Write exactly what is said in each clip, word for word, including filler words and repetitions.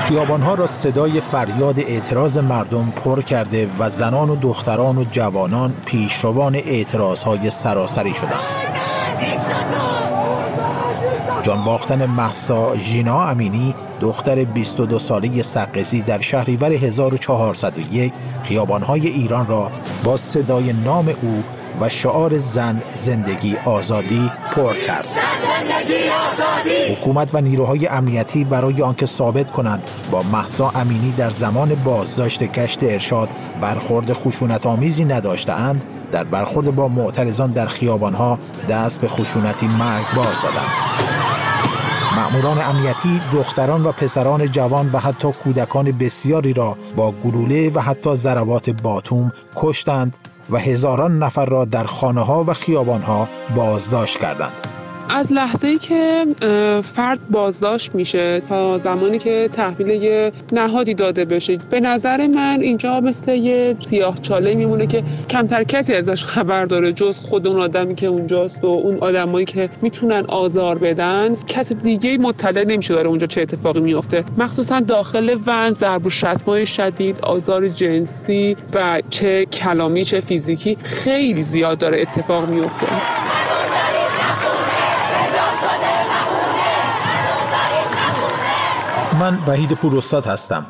خیابان‌ها را صدای فریاد اعتراض مردم پر کرده و زنان و دختران و جوانان پیشروان اعتراضهای سراسری شدند. جان باختن مهسا ژینا امینی، دختر بیست و دو ساله سقزی، در شهریور هزار و چهارصد و یک خیابان‌های ایران را با صدای نام او و شعار زن زندگی آزادی پر کرد. حکومت و نیروهای امنیتی برای آنکه ثابت کنند با مهسا امینی در زمان بازداشت گشت ارشاد برخورد خشونت‌آمیزی نداشته‌اند، در برخورد با معترضان در خیابان‌ها دست به خشونتی مرگبار زدند. مأموران امنیتی دختران و پسران جوان و حتی کودکان بسیاری را با گلوله و حتی ضربات باتوم کشتند و هزاران نفر را در خانه‌ها و خیابان‌ها بازداشت کردند. از لحظه‌ای که فرد بازداشت میشه تا زمانی که تحویل یه نهادی داده بشه، به نظر من اینجا مثل یه سیاه‌چاله میمونه که کمتر کسی ازش خبر داره جز خود اون آدمی که اونجاست و اون آدمایی که میتونن آزار بدن. کسی دیگه مطلع نمیشه داره اونجا چه اتفاقی میفته. مخصوصا داخل ون ضرب و شتم‌های شدید، آزار جنسی و چه کلامی چه فیزیکی خیلی زیاد داره اتفاق میفته. من وحید پوراستاد هستم.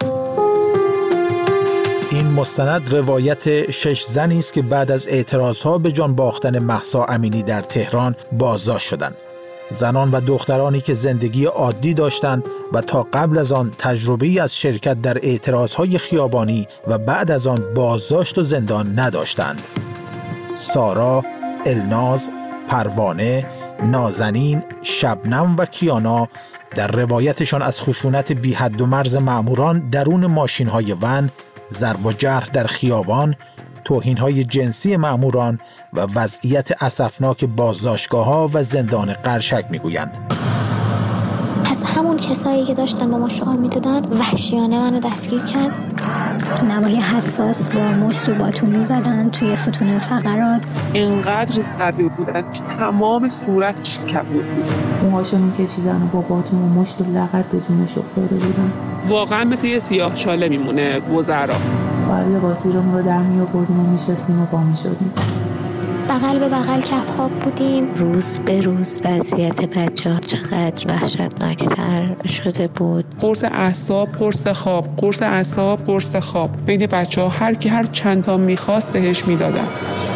این مستند روایت شش زنی است که بعد از اعتراضها به جان باختن مهسا امینی در تهران بازداشت شدند. زنان و دخترانی که زندگی عادی داشتند و تا قبل از آن تجربه‌ای از شرکت در اعتراضهای خیابانی و بعد از آن بازداشت و زندان نداشتند. سارا، الناز، پروانه، نازنین، شبنم و کیانا در روایتشان از خشونت بی حد و مرز مأموران درون ماشین‌های ون، ضرب و جرح در خیابان، توهین‌های جنسی مأموران و وضعیت اسفناک بازداشتگاه‌ها و زندان قرشک می‌گویند. از همون کسایی که داشتن با ما شعار میدادن وحشیانه منو دستگیر کرد. تو نمای حساس با مشت و باتون میزدن توی ستون فقرات. اینقدر زده بودن تمام صورتش کبود بود. موهاشو میکشیدن و با باتون و مشت و لغت به جونش افتاده بودن. واقعا مثل یه سیاه چاله میمونه وزرا. باید لباسیرمون رو در میآوردیم و میشستیم و با میشدیم. بغل به بغل کف خواب بودیم. روز به روز وضعیت بچه‌ها چقدر وحشتناکتر شده بود. قرص اعصاب، قرص خواب، قرص اعصاب، قرص خواب. بین بچه‌ها هر کی هر چند تا می‌خواست بهش میدادن.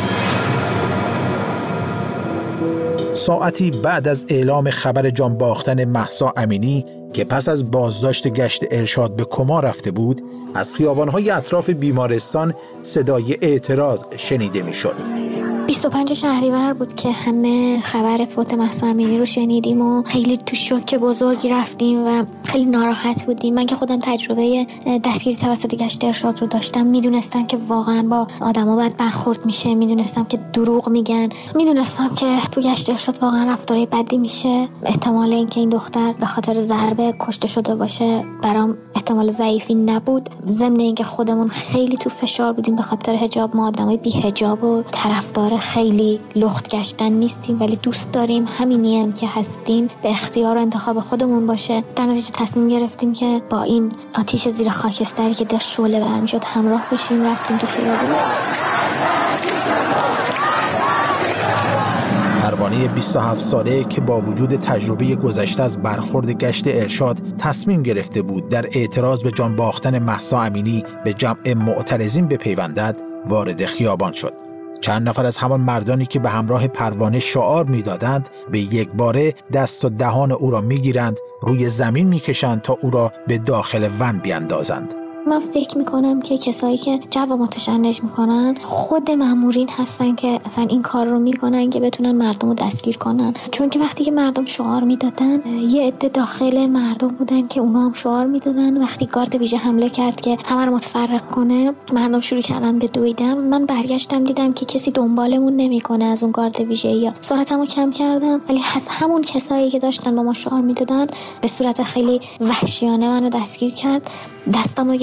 ساعتی بعد از اعلام خبر جان باختن مهسا امینی که پس از بازداشت گشت ارشاد به کما رفته بود، از خیابان‌های اطراف بیمارستان صدای اعتراض شنیده می‌شد. بیست و پنج شهریور بود که همه خبر فوت مهسا امینی رو شنیدیم و خیلی تو شوک بزرگی رفتیم و خیلی ناراحت بودیم. من که خودم تجربه دستگیری توسط گشت ارشاد رو داشتم، میدونستم که واقعا با آدما باید برخورد میشه، میدونستم که دروغ میگن، میدونستم که تو گشت ارشاد واقعا رفتارهای بدی میشه. احتمال اینکه این دختر به خاطر ضربه کشته شده باشه برام احتمال ضعیفی نبود. ضمن اینکه خودمون خیلی تو فشار بودیم به خاطر حجاب، ما آدمای بی حجاب و طرفدار خیلی لخت گشتن نیستیم، ولی دوست داریم همینی هم که هستیم به اختیار و انتخاب خودمون باشه. در نتیجه تصمیم گرفتیم که با این آتیش زیر خاکستری که در شعله برمی شد همراه بشیم. رفتیم تو خیابون. پروانه بیست و هفت ساله که با وجود تجربه گذشته از برخورد گشت ارشاد تصمیم گرفته بود در اعتراض به جان باختن مهسا امینی به جمع معترضین بپیوندد، وارد خیابان شد. چند نفر از همان مردانی که به همراه پروانه شعار می‌دادند به یک باره دست و دهان او را می‌گیرند، روی زمین می‌کشند تا او را به داخل ون بیاندازند. من فکر میکنم که کسایی که جو متشنج میکنن خود مامورین هستن که اصلا این کار رو میکنن که بتونن مردم رو دستگیر کنن. چون که وقتی که مردم شعار میدادن، یه عده داخل مردم بودن که اونا هم شعار میدادن. وقتی گارد ویژه حمله کرد که همه رو متفرق کنه، مردم شروع کردن به دویدن. من برگشتم دیدم که کسی دنبالمون نمیکنه از اون گارد ویژه، یا سرعتمو کم کردم، ولی از همون کسایی که داشتن با ما شعار میدادن به صورت خیلی وحشیانه منو دستگیر کرد. دستمو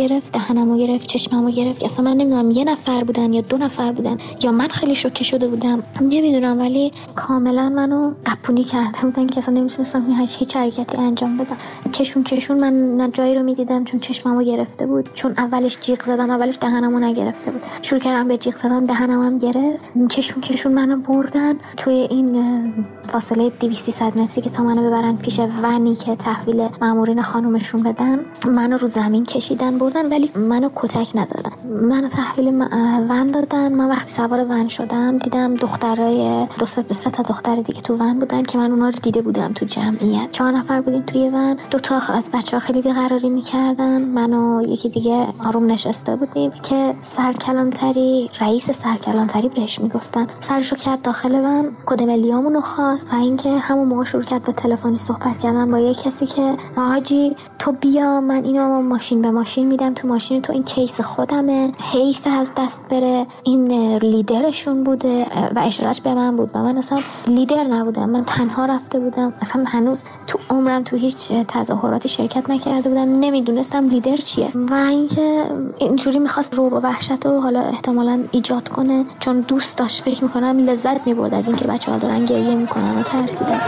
گرفت، دهنمو گرفت، چشممو گرفت. اصلا من نمیدونم یه نفر بودن یا دو نفر بودن یا من خیلی شوکه شده بودم نمیدونم، ولی کاملا منو قپونی کرده بودن که اصلا نمیتونستم هیچ حرکتی انجام بدم. کشون کشون من نه جایی رو میدیدم چون چشممو گرفته بود. چون اولش جیغ زدم، اولش دهنمو نگرفته بود، شروع کردم به جیغ زدن، دهنم هم گرفت. کشون کشون منو بردن توی این فاصله دویست صد متری که تا منو ببرن پیش ونی که تحویل مامورین خانومشون بدن. منو رو زمین کشیدن بردن ولی منو کتک نزدن. منو تحویل ون دادن. من وقتی سوار ون شدم دیدم دخترای دو سه تا دختر دیگه تو ون بودن که من اونا رو دیده بودم تو جمعیت. چهار نفر بودیم توی ون. دو تا از بچه‌ها خیلی بی‌قراری می‌کردن. منو یکی دیگه آروم نشسته بودیم که سرکلانتری، رئیس سرکلانتری بهش میگفتن. سرشو کرد داخل ون، کد ملیامونو خواست و اینکه همون موقع شروع کرد به تلفنی صحبت کردن با یه کسی که حاجی تو بیا، من اینو ماشین به ماشین میدم تو ماشین تو، این کیس خودمه، حیف از دست بره. این لیدرشون بوده و اشارش به من بود و من اصلا لیدر نبودم، من تنها رفته بودم. اصلا هنوز تو عمرم تو هیچ تظاهراتی شرکت نکرده بودم، نمیدونستم لیدر چیه و اینکه اینجوری میخواست رعب و وحشت و حالا احتمالاً ایجاد کنه چون دوست داشت، فکر میکنم لذت میبرد از اینکه بچه‌ها دارن گریه میکنن و ترسیدن.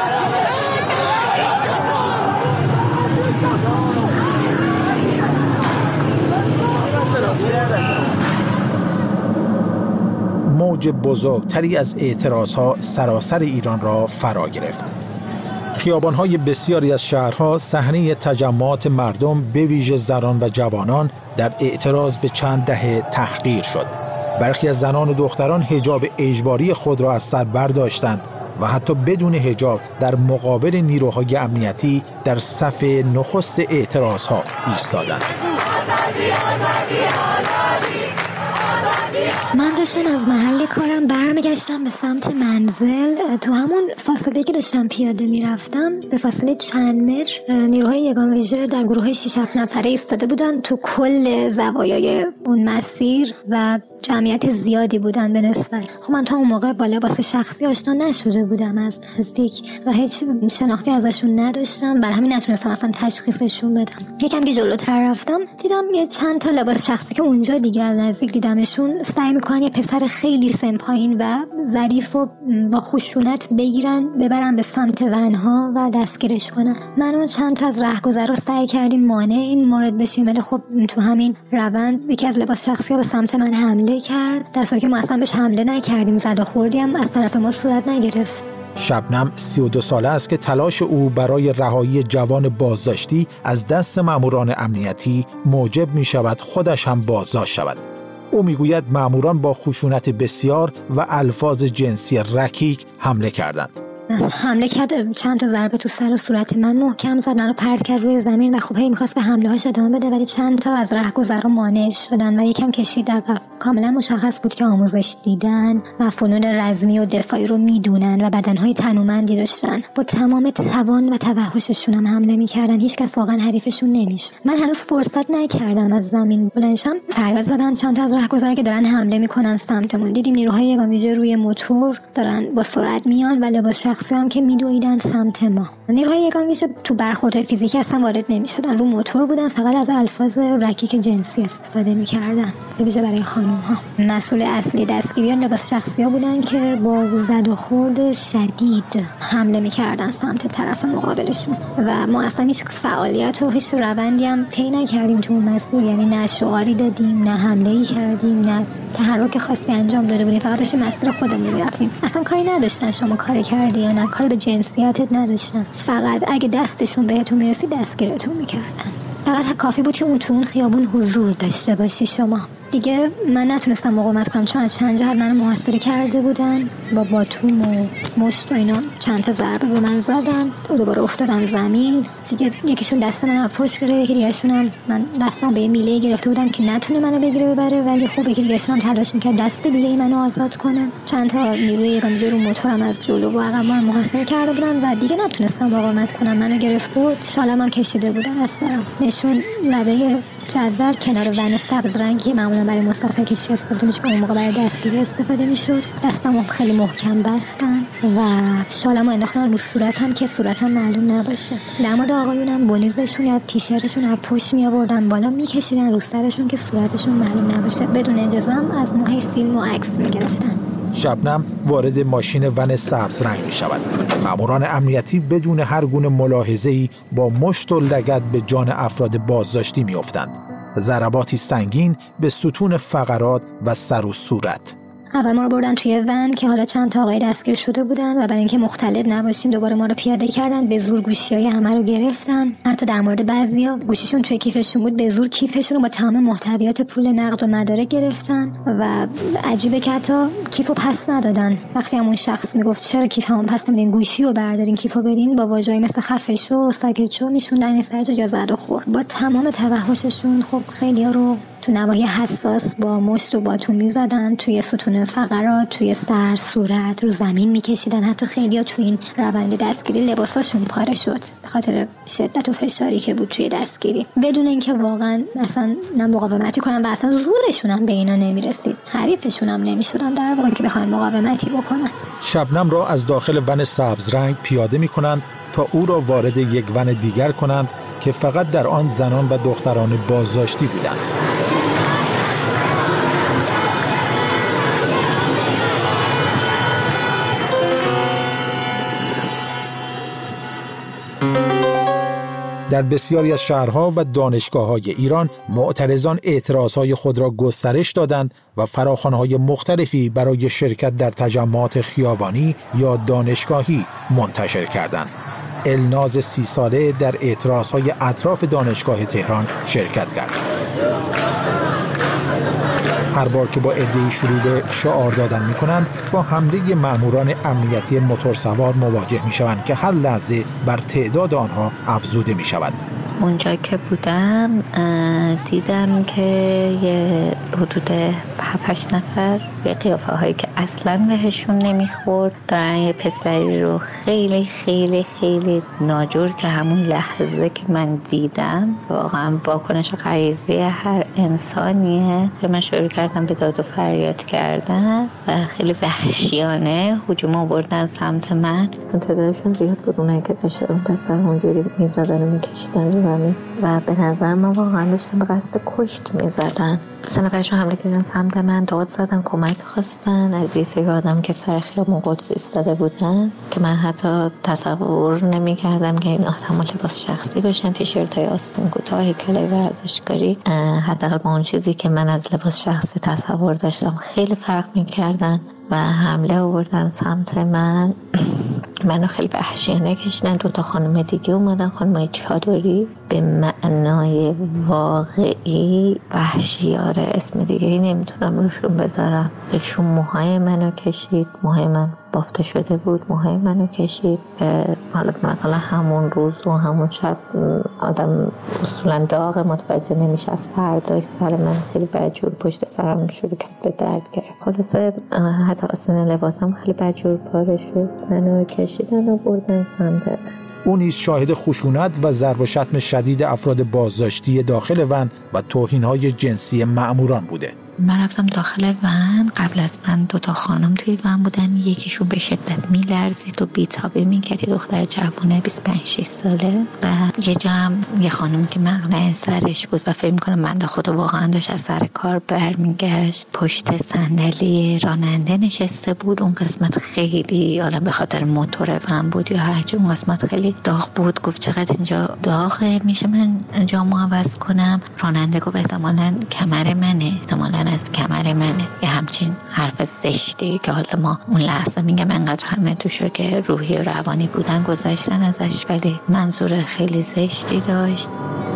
موج بزرگتری از اعتراضها سراسر ایران را فرا گرفت. خیابان‌های بسیاری از شهرها صحنه تجمعات مردم به ویژه زنان و جوانان در اعتراض به چند دهه تحقیر شد. برخی از زنان و دختران حجاب اجباری خود را از سر برداشتند و حتی بدون حجاب در مقابل نیروهای امنیتی در صف نخست اعتراضها ایستادند. من داشتم از محل کارم برمیگشتم به سمت منزل. تو همون فاصله که داشتم پیاده میرفتم به فاصله چند متر نیروهای یگان ویژه در گروه شش هفت نفره ایستاده بودن تو کل زوایای اون مسیر و جمعیت زیادی بودن به نسبت. خب من تا اون موقع با لباس شخصی آشنا نشده بودم از نزدیک و هیچ شناختی ازشون نداشتم، بر همین نتونستم اصلا تشخیصشون بدم. یکم که جلوتر رفتم دیدم یه چند تا لباس شخصی که اونجا دیگه نزدیک دیدمشون سعی میکنن یه پسر خیلی سن پایین و ظریف و با خشونت بگیرن ببرن به سمت ونها و دستگیرش کنن. من و چند تا از راهگذرا سعی کردیم مانع این مورد بشیم ولی خب تو همین روند یکی از لباس شخصی ها به سمت من حمله کرد، در صورتی که ما اصلا بهش حمله نکردیم، زد و خوردی هم از طرف ما صورت نگرفت. شبنم سی و دو ساله است که تلاش او برای رهایی جوان بازداشتی از دست ماموران امنیتی موجب می شود خودش هم بازداشت شود. او میگوید ماموران با خشونت بسیار و الفاظ جنسی رکیک حمله کردند. حمله کرد، چند تا ضربه تو سر و صورت من محکم زد، منو پرت کرد روی زمین و خب هی می‌خواست به حمله هاش ادامه بده ولی چند تا از راهگذرا مانع شدن و یکم کشید عقب. کاملا مشخص بود که آموزش دیدن و فنون رزمی و دفاعی رو میدونن و بدنهای تنومندی داشتن. با تمام توان و توحششون هم حمله می‌کردن، هیچ کس واقعا حریفشون نمیشه. من هنوز فرصت نکردم از زمین بلند شم. فریاد زدن چند تا از راهگذرا که دارن حمله میکنن سمتمون. دیدیم نیروهای یگان ویژه روی موتور دارن با سرعت میان و لباس شخصی هم که میدویدن سمت ما. نیروهای یگان ویژه تو برخوردهای فیزیکی اصلا وارد نمیشدن، رو موتور بودن، فقط از الفاظ رکیک جنسی استفاده میکردن به ویژه برای خانم ها. مسئول اصلی دستگیری لباس شخصی ها بودن که با زد و خورد شدید حمله میکردن سمت طرف مقابلشون و ما اصلا هیچ فعالیت و هیچ روندی هم طی نکردیم تو مسیر، یعنی نه شعاری دادیم نه حمله‌ای کردیم نه تحرک خاصی انجام داده بودیم، فقط داشتیم مسیر خودمون میرفتیم. اصلا کاری نداشتن شما کاری کردی یا نه، کاری به جنسیتت نداشتن، فقط اگه دستشون بهتون میرسید دستگیرتون میکردن. فقط کافی بود که اون تو اون خیابون حضور داشته باشی شما. دیگه من نتونستم مقاومت کنم چون از چند جهت منو محاصره کرده بودن با باتوم و مشت و اینا، چند تا ضربه به من زدن و دوباره افتادم زمین. دیگه یکیشون دست من از پشت گرفت، یکی دیگه‌شون هم من دستم به میله گرفته بودم که نتونه منو بگیره ببره، ولی خب یکی دیگه‌شون هم تلاش می‌کرد دست دیگه منو آزاد کنه. چند تا نیروی یگان ویژه رو موتورم از جلو و عقب من محاصره کرده بودن و دیگه نتونستم مقاومت کنم، منو گرفت بود. شالم هم کشیده بودن از سرم، نشون لبه جدول کنار ون سبز رنگی معمولا برای مسافر کشی استفاده میشه که اون موقع برای دستگیری استفاده میشد. دستمو خیلی محکم بستن و شالمو انداختن رو صورتم که صورتم معلوم نباشه. در مورد آقایونم بونیزشون یا تیشرتشون از پشت می آوردن بالا میکشیدن رو سرشون که صورتشون معلوم نباشه. بدون اجازه هم از ماهی فیلم و عکس میگرفتن. شبنم وارد ماشین ون سبز رنگ می شود. ماموران امنیتی بدون هر گونه ملاحظه‌ای با مشت و لگد به جان افراد بازداشتی می افتند. ضرباتی سنگین به ستون فقرات و سر و صورت. اول ما رو بردن توی ون که حالا چند تا آقای دستگیر شده بودن و برای اینکه مختلط نباشیم دوباره ما رو پیاده کردن. به زور گوشیای همه رو گرفتن. حتی در مورد بعضیا گوشیشون توی کیفشون بود، به زور کیفشون رو با تمام محتویات پول نقد و مدارک گرفتن و عجیبه که حتی کیفو پس ندادن. وقتی همون شخص میگفت چرا کیفمو پس نمیدین، گوشی رو بردارین کیفو بدین، با واژه‌ای مثل خفه شو، ساکت شو میشوندن سر جا زد و خورد. با تمام توحششون خب خیلیا رو تو نواحی حساس با مشت و باتون میزدن، توی ستون فقرات، توی سر، صورت، رو زمین میکشیدن. حتی خیلیا تو این روند دستگیری لباساشون پاره شد به خاطر شدت و فشاری که بود توی دستگیری، بدون اینکه واقعا اصلا نه مقاومتی کنن و اصلا زورشون هم به اینا نمیرسید. حریفشون هم نمیشدن در واقع که بخوان مقاومتی بکنن. شبنم را از داخل ون سبز رنگ پیاده میکنند تا او را وارد یک ون دیگر کنند که فقط در آن زنان و دختران بازداشتی بودند. در بسیاری از شهرها و دانشگاه‌های ایران معترضان اعتراضهای خود را گسترش دادند و فراخوان‌های مختلفی برای شرکت در تجمعات خیابانی یا دانشگاهی منتشر کردند. الناز سی ساله در اعتراضهای اطراف دانشگاه تهران شرکت کرد. هر بار که با عده‌ای شروع به شعار دادن می‌کنند با حمله ماموران امنیتی موتورسوار مواجه می‌شوند که هر لحظه بر تعداد آنها افزوده می‌شود. اونجا که بودم دیدم که یه حدود هفت نفر به قیافه هایی که اصلا بهشون نمیخورد دارن یه پسری رو خیلی خیلی خیلی ناجور که همون لحظه که من دیدم واقعا واکنش غریزی هر انسانیه که من شروع کردم به داد و فریاد کردن و خیلی وحشیانه هجوم آوردن سمت من. تعدادشون زیاد بود، اونایی که داشتن اون پسر اونجوری میزدن و میکشیدن و به نظر من واقعا داشتن به قصد کشت میزدن. سه نفرشون حمله کردن سمت من، داد زدن، کمک خواستن از یه سری آدم که سر خیابون قدس ایستاده بودن که من حتی تصور نمی کردم که این آدم لباس شخصی باشن، تیشرت های آستین کوتاه هیکلای ورزشکاری. حداقل با اون چیزی که من از لباس شخصی تصور داشتم خیلی فرق می کردن و حمله آوردن سمت من. منو خیلی وحشیانه کشیدن. دو تا خانم دیگه اومدن، خانمای چادری، به معنای واقعی وحشیاره، اسم دیگه نمیتونم روشون بذارم. یکشون موهای منو کشید، موهای من بافته شده بود، موهای منو کشید. حالا مثلا همون روز و همون شب آدم اصولا داغ متوجه نمیشه، از فرداش سر من خیلی بدجور پشت سرم شروع کرد به درد گرفت. خلاصه حتی آستین لباسم خیلی بدجور پاره شد. منو کشیدن و بردن سمت. او نیز شاهد خشونت و ضرب و شتم شدید افراد بازداشتی داخل ون و توهین‌های جنسی مأموران بوده. من رفتم داخل ون. قبل از من دو تا خانم توی ون بودن، یکیشون به شدت میلرزید و بیتابی میکرد، یه دختر جوونه بیست و پنج شش ساله و یه جا هم یه خانم که مقنعه سرش بود و فکر میکنم بنده خدا واقعا داشت از سر کار برمیگشت، پشت صندلی راننده نشسته بود. اون قسمت خیلی حالا به خاطر موتور ون بود یا هرچی، اون قسمت خیلی داغ بود. گفت چقدر اینجا داغه، میشه من جامو عوض کنم؟ راننده گفت احتمالاً کمر منه، احتمالاً از کمر منه. یه همچین حرف زشتی که حالا ما اون لحظه میگم انقدر همه تو شوک روحی و روانی بودن گذاشتن ازش، ولی منظور خیلی زشتی داشت.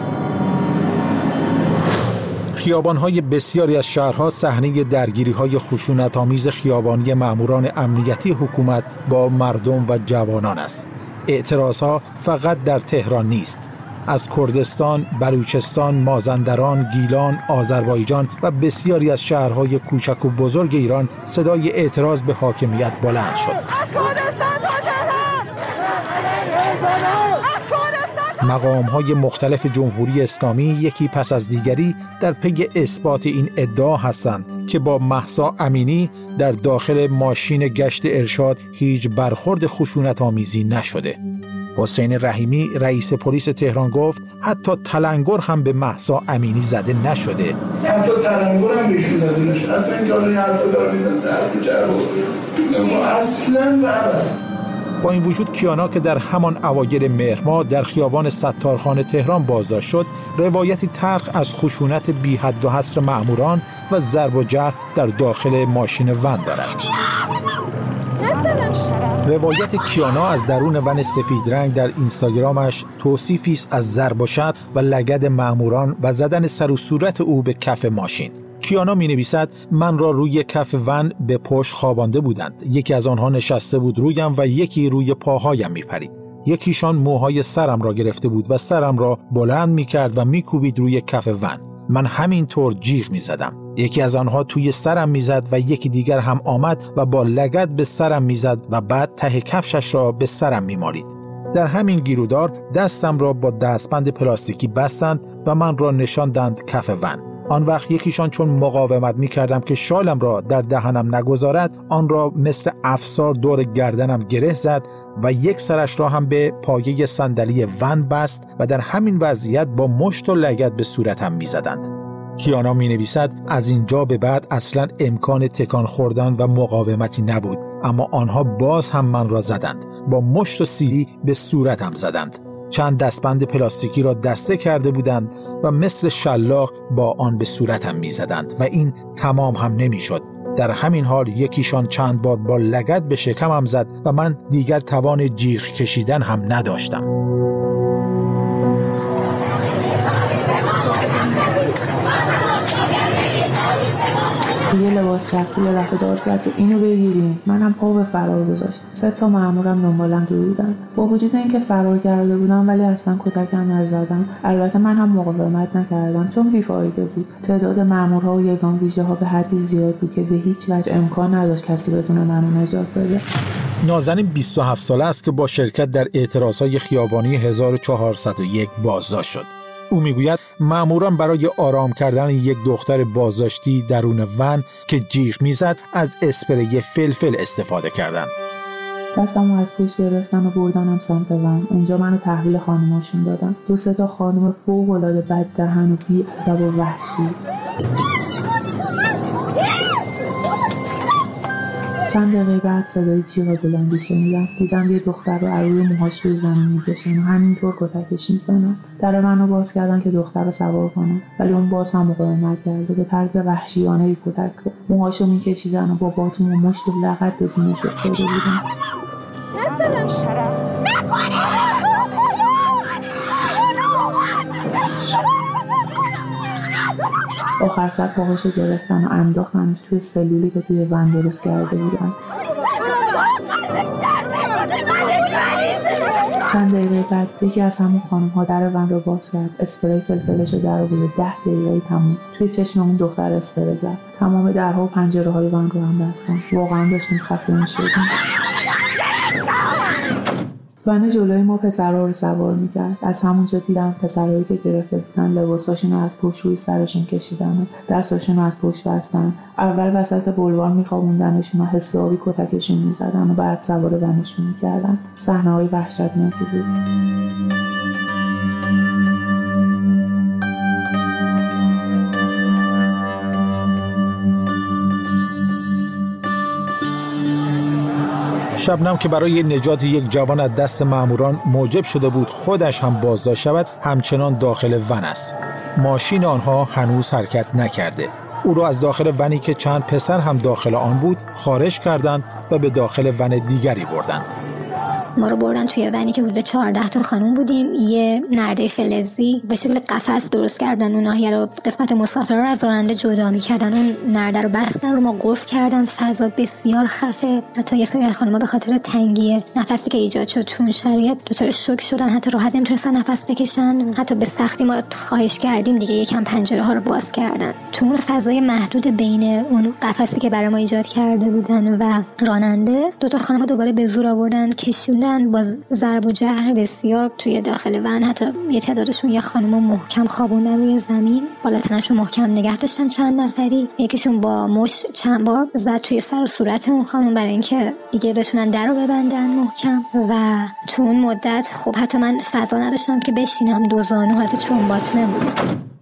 خیابان‌های بسیاری از شهرها صحنه درگیری‌های خشونت‌آمیز خیابانی ماموران امنیتی حکومت با مردم و جوانان است. اعتراضها فقط در تهران نیست. از کردستان، بلوچستان، مازندران، گیلان، آذربایجان و بسیاری از شهرهای کوچک و بزرگ ایران صدای اعتراض به حاکمیت بلند شد. از کردستان تا تهران! از کردستان مقام‌های مختلف جمهوری اسلامی یکی پس از دیگری در پی اثبات این ادعا هستند که با مهسا امینی در داخل ماشین گشت ارشاد هیچ برخورد خشونت‌آمیزی نشده. حسین رحیمی رئیس پلیس تهران گفت حتی تلنگر هم به مهسا امینی زده نشده. حتی تلنگر هم بهشون زده نشده. اصلا این کاری حرفا داره میزن زرد و جرد. اما اصلا برد. با این وجود کیانا که در همان اوایل مهر ماه در خیابان ستارخان تهران بازداشت شد، روایتی تلخ از خشونت بی حد و حصر مأموران و ضرب و جرح در داخل ماشین ون دارد. روایت کیانا از درون ون سفید رنگ در اینستاگرامش توصیفی است از ضرب و شتم و لگد مأموران و زدن سر و صورت او به کف ماشین. کیانا می نویسد من را روی کف ون به پشت خوابانده بودند. یکی از آنها نشسته بود رویم و یکی روی پاهایم می پرید. یکیشان موهای سرم را گرفته بود و سرم را بلند می کرد و می کوبید روی کف ون. من همینطور جیغ می زدم. یکی از آنها توی سرم می زد و یکی دیگر هم آمد و با لگد به سرم می زد و بعد ته کفشش را به سرم می مالید. در همین گیرودار دستم را با دستبند پلاستیکی بستند و من را نشاندند کف ون. آن وقت یکیشان چون مقاومت می کردم که شالم را در دهنم نگذارد، آن را مثل افسار دور گردنم گره زد و یک سرش را هم به پایه صندلی ون بست و در همین وضعیت با مشت و لگد به صورتم می زدند. کیانا می نویسد از اینجا به بعد اصلا امکان تکان خوردن و مقاومتی نبود، اما آنها باز هم من را زدند، با مشت و سیلی به صورتم زدند. چند دستبند پلاستیکی را دسته کرده بودند و مثل شلاق با آن به صورتم می زدند و این تمام هم نمی شد. در همین حال یکیشان چند بار با لگد به شکمم زد و من دیگر توان جیغ کشیدن هم نداشتم. یه لباس شخصی یه دفعه داد زد که اینو بگیریم. منم پا به فرار گذاشتم. سه تا مامورم دنبالم دویدن. با وجود اینکه فرار کرده بودم ولی اصلا کتکم نزدن. البته من هم مقاومت نکردم چون بی‌فایده بود. تعداد مامورها و یگان ویژه‌ها به حدی زیاد بود که به هیچ وجه امکان نداشت کسی بتونه منو نجات بده. نازنین بیست و هفت ساله است که با شرکت در اعتراضهای خیابانی هزار و چهارصد و یک بازداشت شد. او میگوید مأموران برای آرام کردن یک دختر بازداشتی درون ون که جیغ میزد از اسپری فلفل استفاده کردند. دستمو از پشت گرفتن و بردنم سمت ون. اونجا منو تحویل خانماشون دادن. دو سه تا خانم فوق‌العاده بددهن و بی‌ادب و وحشی. چند دقیقه بعد صدای جیغ بلندی شنیدم. دیدم یه دختر رو عروی موهاش روی زمین میکشن و همینطور کتکش میزنن. در منو باز کردن که دختر رو سوار کنم، ولی اون باز هم مقاومت کرده. به طرز وحشیانه کتک رو موهاشو میکشیدن و با باتوم و مشت و لغت به جونش افتاده بودن. مثلا شرف نکنه. آخر سر پاهاشو گرفتن و انداختنش توی سلولی که توی ون درست کرده بودن. چند دقیقه بعد یکی از همون خانم ها در ون رو باز کرد. اسپری فلفلش رو در آورد. ده دقیقه تموم توی چشم اون دختر اسپری زد. تمام درها و پنجره های ون رو هم بستن. واقعا داشتیم خفه می‌شدیم. ون جلوی ما پسرها رو سوار میکرد. از همونجا دیدم پسرهایی که گرفته بودن لباساشون رو از پشت روی سرشون کشیدن و دستاشون رو از پشت بستن. اول وسط بلوار میخوابوندنشون و حسابی کتکشون میزدن و بعد سوار ونشون میکردن. صحنه‌های وحشتناکی بود. شبنم که برای نجات یک جوان از دست مأموران موجب شده بود خودش هم بازداشت شود، همچنان داخل ون است. ماشین آنها هنوز حرکت نکرده. او را از داخل ونی که چند پسر هم داخل آن بود خارج کردند و به داخل ون دیگری بردند. ما رو بردن توی ونی که حدود چهارده تا خانم بودیم. یه نرده فلزی به شکل قفس درست کردن. اون ناحیه رو قسمت مسافر رو از راننده جدا می‌کردن. اون نرده رو بستن رو ما قفل کردن. فضا بسیار خفه. حتی یه سری از خانم‌ها به خاطر تنگی نفسی که ایجاد شد تو اون شرایط دچار شوک شدن. حتی راحت نمی‌تونستن نفس بکشن. حتی به سختی ما خواهش کردیم دیگه یکم پنجره‌ها رو باز کردن. تو اون فضای محدود بین اون قفسی که برای ما ایجاد کرده بودن و راننده، دو تا خانم دوباره به زور آوردن کشون خوابوندن با ضرب و جرح بسیار توی داخل ون. حتی یه تعدادشون یه خانومو محکم خوابوندن روی زمین، بالا تنشون محکم نگه داشتن چند نفری. یکیشون با مشت چند بار زد توی سر و صورت اون خانوم برای اینکه دیگه بتونن درو ببندن محکم. و تو اون مدت خب حتی من فضا نداشتم که بشینم، دو زانو حالت چون باطمه بودم.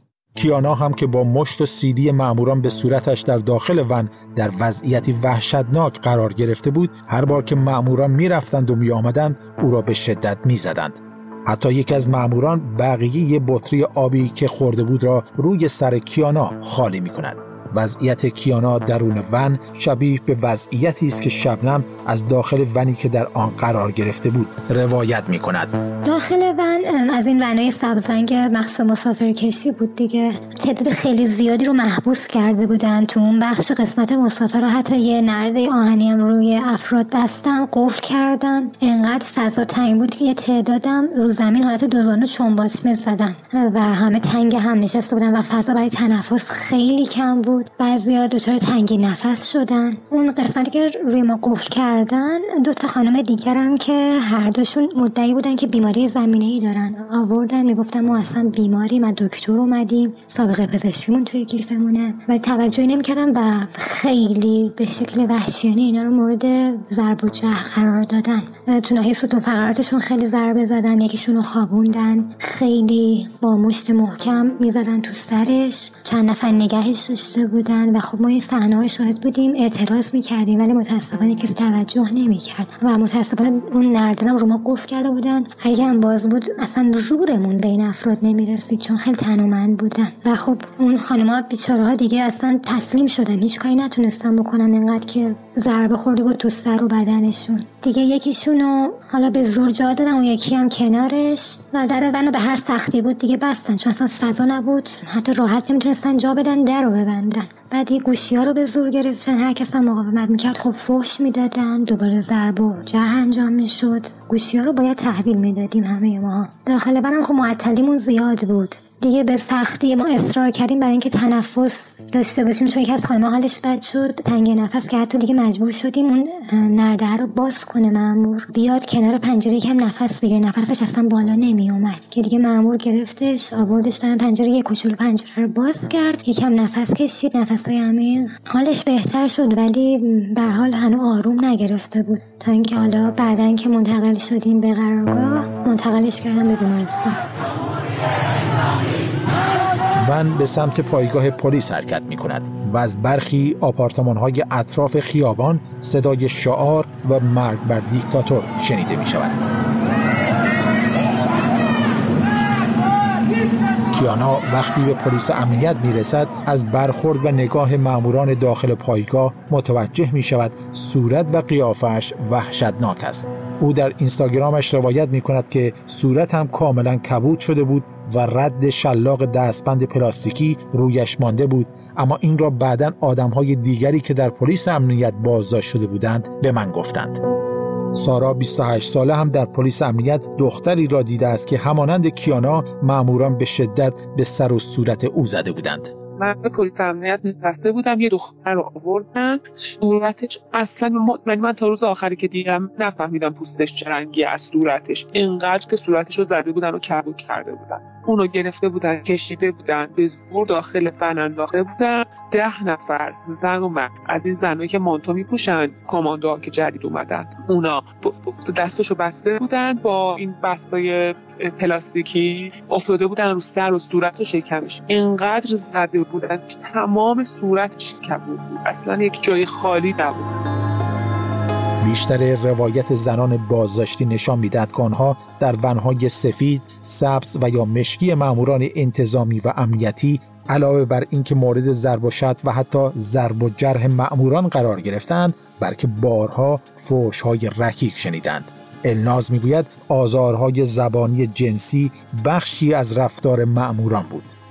کیانا هم که با مشت و سیلی ماموران به صورتش در داخل ون در وضعیتی وحشتناک قرار گرفته بود، هر بار که ماموران می رفتند و می آمدند او را به شدت می زدند. حتی یک از ماموران بقیه یه بطری آبی که خورده بود را روی سر کیانا خالی می کند. وضعیت کیانا درون ون شبیه به وضعیتی است که شبنم از داخل ونی که در آن قرار گرفته بود روایت می کند. داخل ون از این ونای سبز رنگ مخصوص مسافرکشی بود دیگه. تعداد خیلی زیادی رو محبوس کرده بودن تو اون بخش. قسمت مسافر رو حتی یه نرده آهنی هم روی افراد بستن، قفل کردن. اینقدر فضا تنگ بود که یه تعدادم رو زمین حالت دوزانو چون باطمه زدن و همه تنگ هم نشسته بودن و فضا برای تنفس خیلی کم بود. بعضیا دچار تنگی نفس شدن. اون قسمتی که روی ما قفل کردن، دو تا خانم دیگرم که هر دوشون مدعی بودن که بیماری زمینه‌ای دارن، آوردن میگفتن ما اصلا بیماری، ما دکتر اومدیم، سابقه پزشکیمون توی کیفمونه، ولی توجهی نمی‌کردن و خیلی به شکل وحشیانه اینا رو مورد ضرب و جرح قرار دادن. تو ناحیه ستون فقراتشون خیلی ضربه زدن، یکیشون رو خوابوندن، خیلی با مشت محکم میزدن تو سرش، چند نفر نگهش داشته بودن و خب ما این صحنه رو شاهد بودیم، اعتراض می‌کردیم ولی متأسفانه کسی توجه نمی‌کرد و متأسفانه اون نردرم رو ما قفل کرده بودن. اگه هم باز بود اصلا زورمون بین افراد نمی‌رسید چون خیلی تنومند بودن و خب اون خانم‌ها بیچاره‌ها دیگه اصلا تسلیم شدن، هیچ کاری نتونستن بکنن، انقدر که ضربه خورده بود تو سر و بدنشون. دیگه یکیشونو حالا به زور جا دادن و یکی هم کنارش و در ونو به هر سختی بود دیگه بستن چون اصلا فضا نبود، حتی راحت نمیتونستن جا بدن در رو ببندن. بعد یه گوشی‌ها رو به زور گرفتن، هر کس هم مقاومت میکرد خب فحش میدادن، دوباره ضرب و جرح انجام میشد. گوشی‌ها رو باید تحویل میدادیم همه ما. داخل برم خب معطلیمون زیاد بود دیگه، به سختی ما اصرار کردیم برای اینکه تنفس داشته باشیم چون یکی از خانم‌ها حالش بد شد، تنگ نفس، که حتی دیگه مجبور شدیم اون نرده رو باز کنه مأمور، بیاد کنار پنجره یکم نفس بگیره، نفسش اصلا بالا نمی اومد که دیگه مأمور گرفتش آوردش در پنجره، یک کوچولو پنجره رو باز کرد، یکم نفس کشید، نفسای عمیق، حالش بهتر شد ولی به هر حال هنوز آروم نگرفته بود تا اینکه حالا بعدن که منتقل شدیم به قرارگاه منتقلش کردن به بیمارستان. ون به سمت پایگاه پلیس حرکت می کند و از برخی آپارتمان‌های اطراف خیابان صدای شعار و مرگ بر دیکتاتور شنیده می شود. کیانا وقتی به پلیس امنیت می رسد از برخورد و نگاه ماموران داخل پایگاه متوجه می شود صورت و قیافش وحشتناک است. او در اینستاگرامش روایت می کند که صورت هم کاملا کبود شده بود و رد شلاق دستبند پلاستیکی رویش مانده بود، اما این را بعداً آدم‌های دیگری که در پلیس امنیت بازداشت شده بودند به من گفتند. سارا بیست و هشت ساله هم در پلیس امنیت دختری را دیده است که همانند کیانا ماموران به شدت به سر و صورت او زده بودند. من به پلیس امنیت نشسته بودم، یه دختر رو آوردن، صورتش اصلا من من تا روز آخری که دیدم نفهمیدم پوستش چه رنگی از صورتش، اینقدر که صورتش رو زده بودن و کبود کرده بودن. اونو گرفته بودن کشیده بودن به زور داخل فن انداخته بودن. ده نفر زن و مرد از این زنایی که مانتو میپوشن، کاماندوها که جدید اومدن، اونا دستشو بسته بودن با این بستای پلاستیکی، افتاده بودن رو سر و صورت و شکمش، اینقدر زده بودن که تمام صورتش کبود بود، اصلا یک جای خالی نبود. بیشتر روایت زنان بازداشتی نشان می‌دهد که آنها در ونهای سفید، سبز و یا مشکی ماموران انتظامی و امنیتی علاوه بر اینکه مورد ضرب و شتم و حتی ضرب و جرح ماموران قرار گرفتند، بلکه بارها فحش‌های رکیک شنیدند. الناز میگوید آزارهای زبانی جنسی بخشی از رفتار ماموران بود.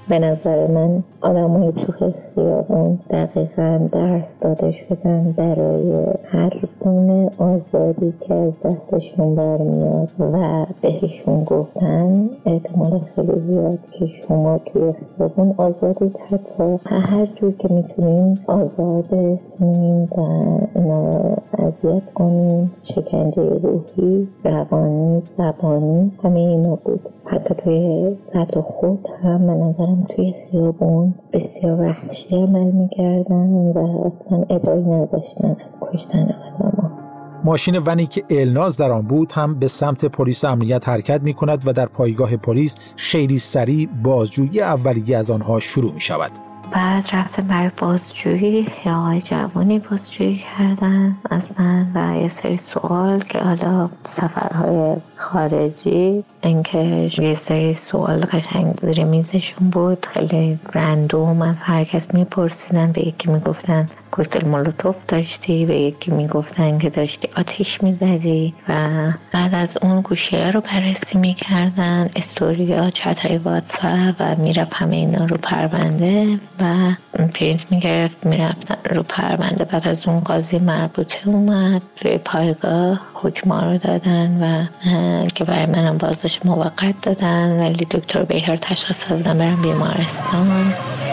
به نظر من آدمای تو خیابون دقیقاً درس داده شدن برای هر گونه آزادی که از دستشون برمیاد و بهشون گفتن احتمال خیلی زیاد که شما توی خیابون آزادید، حتی هر جور که میتونین آزار برسونین و اینا اذیت کنین، شکنجه روحی، روانی، زبانی، همه اینا بود. حتی توی سطح خود هم به نظرم توی خیابون بسیار وحشی عمل میکردن و اصلا ابایی نداشتن از کشتن آدم. ماشین ونی که الناز در آن بود هم به سمت پلیس امنیت حرکت می کند و در پایگاه پلیس خیلی سریع بازجویی اولیه از آنها شروع می شود. بعد رفتم برای بازجویی، یا آقای جوانی بازجویی کردن از من و یه سری سوال که حالا سفرهای خارجی، اینکه یه سری سوال قشنگ زیر میزشون بود، خیلی رندوم از هر کس میپرسیدن. به یکی میگفتن کوکتل مولوتوف داشتی، به یکی میگفتن که داشتی آتیش میزدی و بعد از اون گوشیه رو بررسی میکردن، استوریا، چت‌های واتساپ و میرفت همه اینا رو پرونده و پرینت میگرفت میرفت رو پرونده. بعد از اون قاضی مربوطه اومد روی پایگاه حکما رو دادن و که برای منم بازداشت موقت دادن، ولی دکتر بهر تشخیص دادن برم بیمارستان.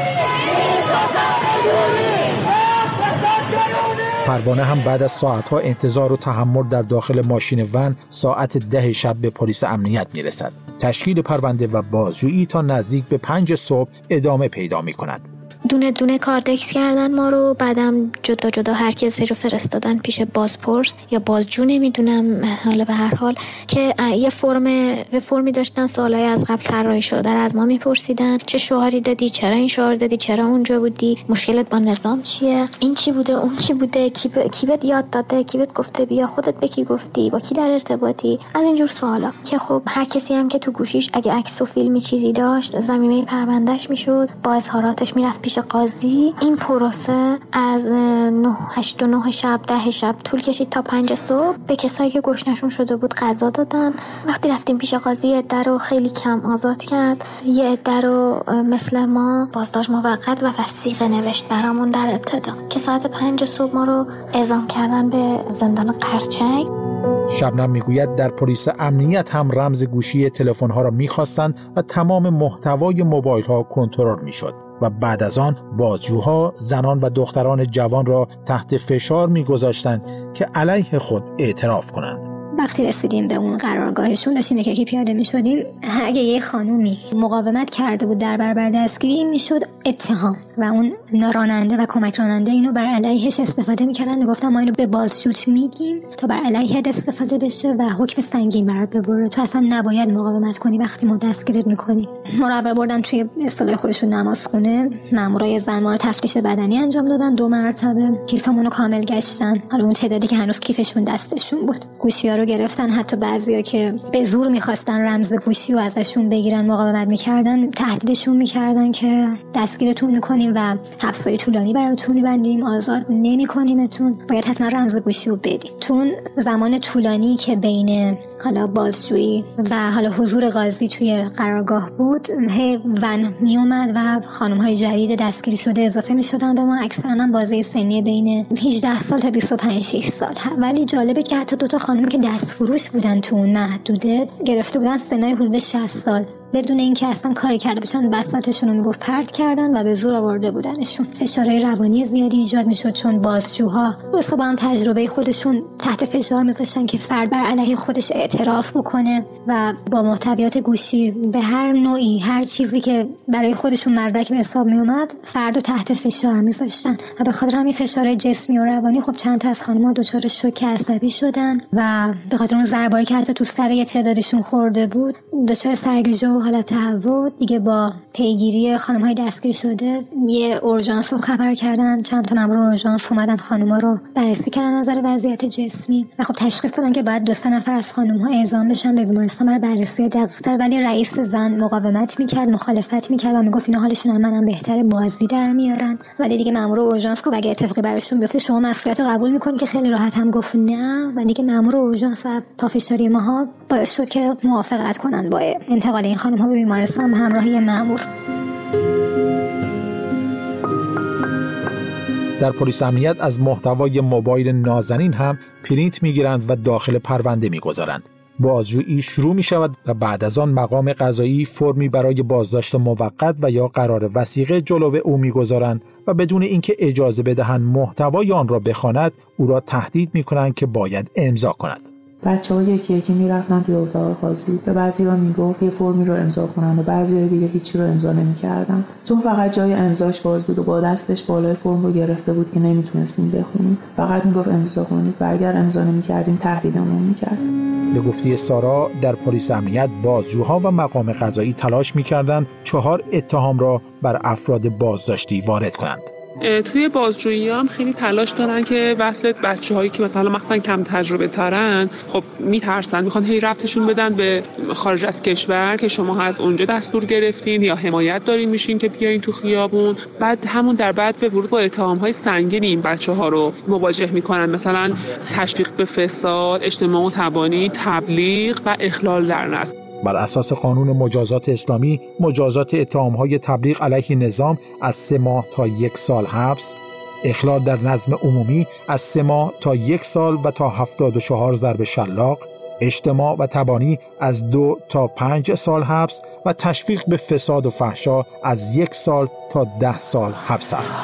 پروانه هم بعد از ساعتها انتظار و تحمل در داخل ماشین ون ساعت ده شب به پلیس امنیت میرسد. تشکیل پرونده و بازجویی تا نزدیک به پنج صبح ادامه پیدا می کند. دونه دونه کاردکس کردن ما رو، بعدم جدا جدا هر کسی رو فرستادن پیش بازپرس یا بازجو، نمیدونم، حالا به هر حال که یه فرم و فرمی داشتن، سوالای از قبل طراحی شده از ما میپرسیدن، چه شعاری دادی، چرا این شعار دادی، چرا اونجا بودی، مشکلت با نظام چیه، این چی بوده، اون چی بوده، کی ب... کی بهت یاد داده، کی بهت گفته بیا، خودت به کی گفتی، با کی در ارتباطی، از اینجور سوالا که خب هر کسی هم که تو گوشیش اگه عکس و فیلمی چیزی داشت زمینه پروندهش میشد، با اظهاراتش میرفت پیش قاضی. این پروسه از نه هشت و نه شب ده شب طول کشید تا پنج صبح. به کسایی که گشنشون شده بود غذا دادن. وقتی رفتیم پیش قاضی عده رو خیلی کم آزاد کرد، یه عده رو مثل ما بازداشت موقت و وثیقه نوشت برامون در ابتدا که ساعت پنج صبح ما رو اعزام کردن به زندان قرچک. شبنم میگوید در پلیس امنیت هم رمز گوشی تلفن‌ها را می‌خواستند و تمام محتوای موبایل‌ها کنترل می‌شد و بعد از آن بازجوها زنان و دختران جوان را تحت فشار می‌گذاشتند که علیه خود اعتراف کنند. وقتی رسیدیم به اون قرارگاهشون داشتیم یکی پیاده می شدیم، اگه یه خانومی مقاومت کرده بود در برابر دستگیری میشد اتهام و اون راننده و کمک راننده اینو بر علیهش استفاده میکردن. میگفتن ما اینو به بازجوت میگیم تا بر علیهت استفاده بشه و حکم سنگین برات ببره، تو اصلا نباید مقاومت کنی وقتی ما دستگیرت میکنیم. ما رو بردن توی اصطلاح خودشون نمازخونه، مامورای زن ما رو تفتیش بدنی انجام دادن دو مرتبه، کیفمون رو کامل گشتن، حالا اون تعدادی که هنوز کیفشون دستشون بود. گوشی‌ها رو گرفتن، حتی بعضیا که به زور می‌خواستن رمز گوشی رو ازشون بگیرن مقاومت می‌کردن، تهدیدشون می‌کردن که دستگیرتون می‌کنیم و حبسای طولانی براتون می‌بندیم، آزاد نمی‌کنیمتون، باید حتما رمز گوشی رو بدید. تو زمان طولانی که بین حالا بازجویی و حالا حضور قاضی توی قرارگاه بود، هی ون میومد و خانم‌های جدید دستگیر شده اضافه می‌شدن به ما، اکثراً هم بازه سنی بین هجده سال تا بیست و پنج شش سال. ولی جالبه که حتی دو تا خانم که دستفروش بودن تو اون محدوده گرفته بودن سنای حدود شصت سال بدون اینکه اصلا کاری کرده باشن، بساطشون رو میگفت پرت کردن و به زور آورده بودنشون. فشارهای روانی زیادی ایجاد میشد چون بازجوها واسه با هم تجربه خودشون تحت فشار میذاشتن که فرد بر علیه خودش اعتراف بکنه و با محتویات گوشی به هر نوعی هر چیزی که برای خودشون مدرک به حساب میومد فردو تحت فشار میذاشتن و به خاطر همین فشارهای جسمی و روانی خب چند تا از خانم‌ها دچار شوک عصبی شدن و به خاطر اون ضربایی که حتی تو سر یه تعدادشون خورده بود دچار سرگیجه و حالت تهوع. دیگه با پیگیری خانم‌های دستگیر شده یه اورژانس رو خبر کردن، چند تا مأمور اورژانس اومدن خانم‌ها رو بررسی کردن از نظر وضعیت جسمی و خب تشخیص دادن که باید دو سه نفر از خانم‌ها اعزام بشن به بیمارستان برای بررسی دقیق‌تر. ولی رئیس زن مقاومت می‌کرد، مخالفت می‌کرد و میگفت اینا حالشون هم منم بهتره بازی در میارن. ولی دیگه مأمور اورژانس گفت اگه اتفاقی براشون بیفته شما مسئولیت رو قبول می‌کنید که خیلی راحت هم گفت نه و دیگه مأمور اورژانس و پافشاری ماها باعث شد که موافقت کنن با انتقال این خانم‌ها به بیمارستان به همراه مأمور. در پلیس امنیت از محتوای موبایل نازنین هم پرینت میگیرند و داخل پرونده میگذارند. بازجویی شروع می شود و بعد از آن مقام قضایی فرمی برای بازداشت موقت و یا قرار وثیقه جلو او میگذارند و بدون اینکه اجازه بدهند محتوای آن را بخواند او را تهدید می کنند که باید امضا کند. بچه‌ها یکی یکی میرفتن توی اتاق قاضی، به بعضی‌ها میگفت یه فرمی رو امضا کنن و بعضی‌ها دیگه هیچی رو امضا نمی‌کردن. چون فقط جای امضاش باز بود و با دستش بالای فرم رو گرفته بود که نمیتونستیم بخونیم. فقط میگفت امضا کنید و اگر امضا نمی‌کردیم تهدیدمون می‌کرد. به گفته سارا در پلیس امنیت بازجوها و مقام قضایی تلاش می‌کردند چهار اتهام را بر افراد بازداشتی وارد کنند. توی بازجویی هم خیلی تلاش دارن که وصل بچه‌هایی که مثلا مثلا کم تجربه ترن، خب میترسن، میخوان هی ربطشون بدن به خارج از کشور که شما از اونجا دستور گرفتین یا حمایت دارین میشین که بیاین تو خیابون. بعد همون در بعد به ورود با اتهام‌های سنگین این بچه‌ها رو مواجه میکنن، مثلا تشویق به فساد، اجتماع تبانی، تبلیغ و اخلال در نظم. بر اساس قانون مجازات اسلامی مجازات اتهام‌های تبلیغ علیه نظام از سه ماه تا یک سال حبس، اخلال در نظم عمومی از سه ماه تا یک سال و تا هفتاد و چهار ضرب شلاق، اجتماع و تبانی از دو تا پنج سال حبس و تشویق به فساد و فحشا از یک سال تا ده سال حبس است.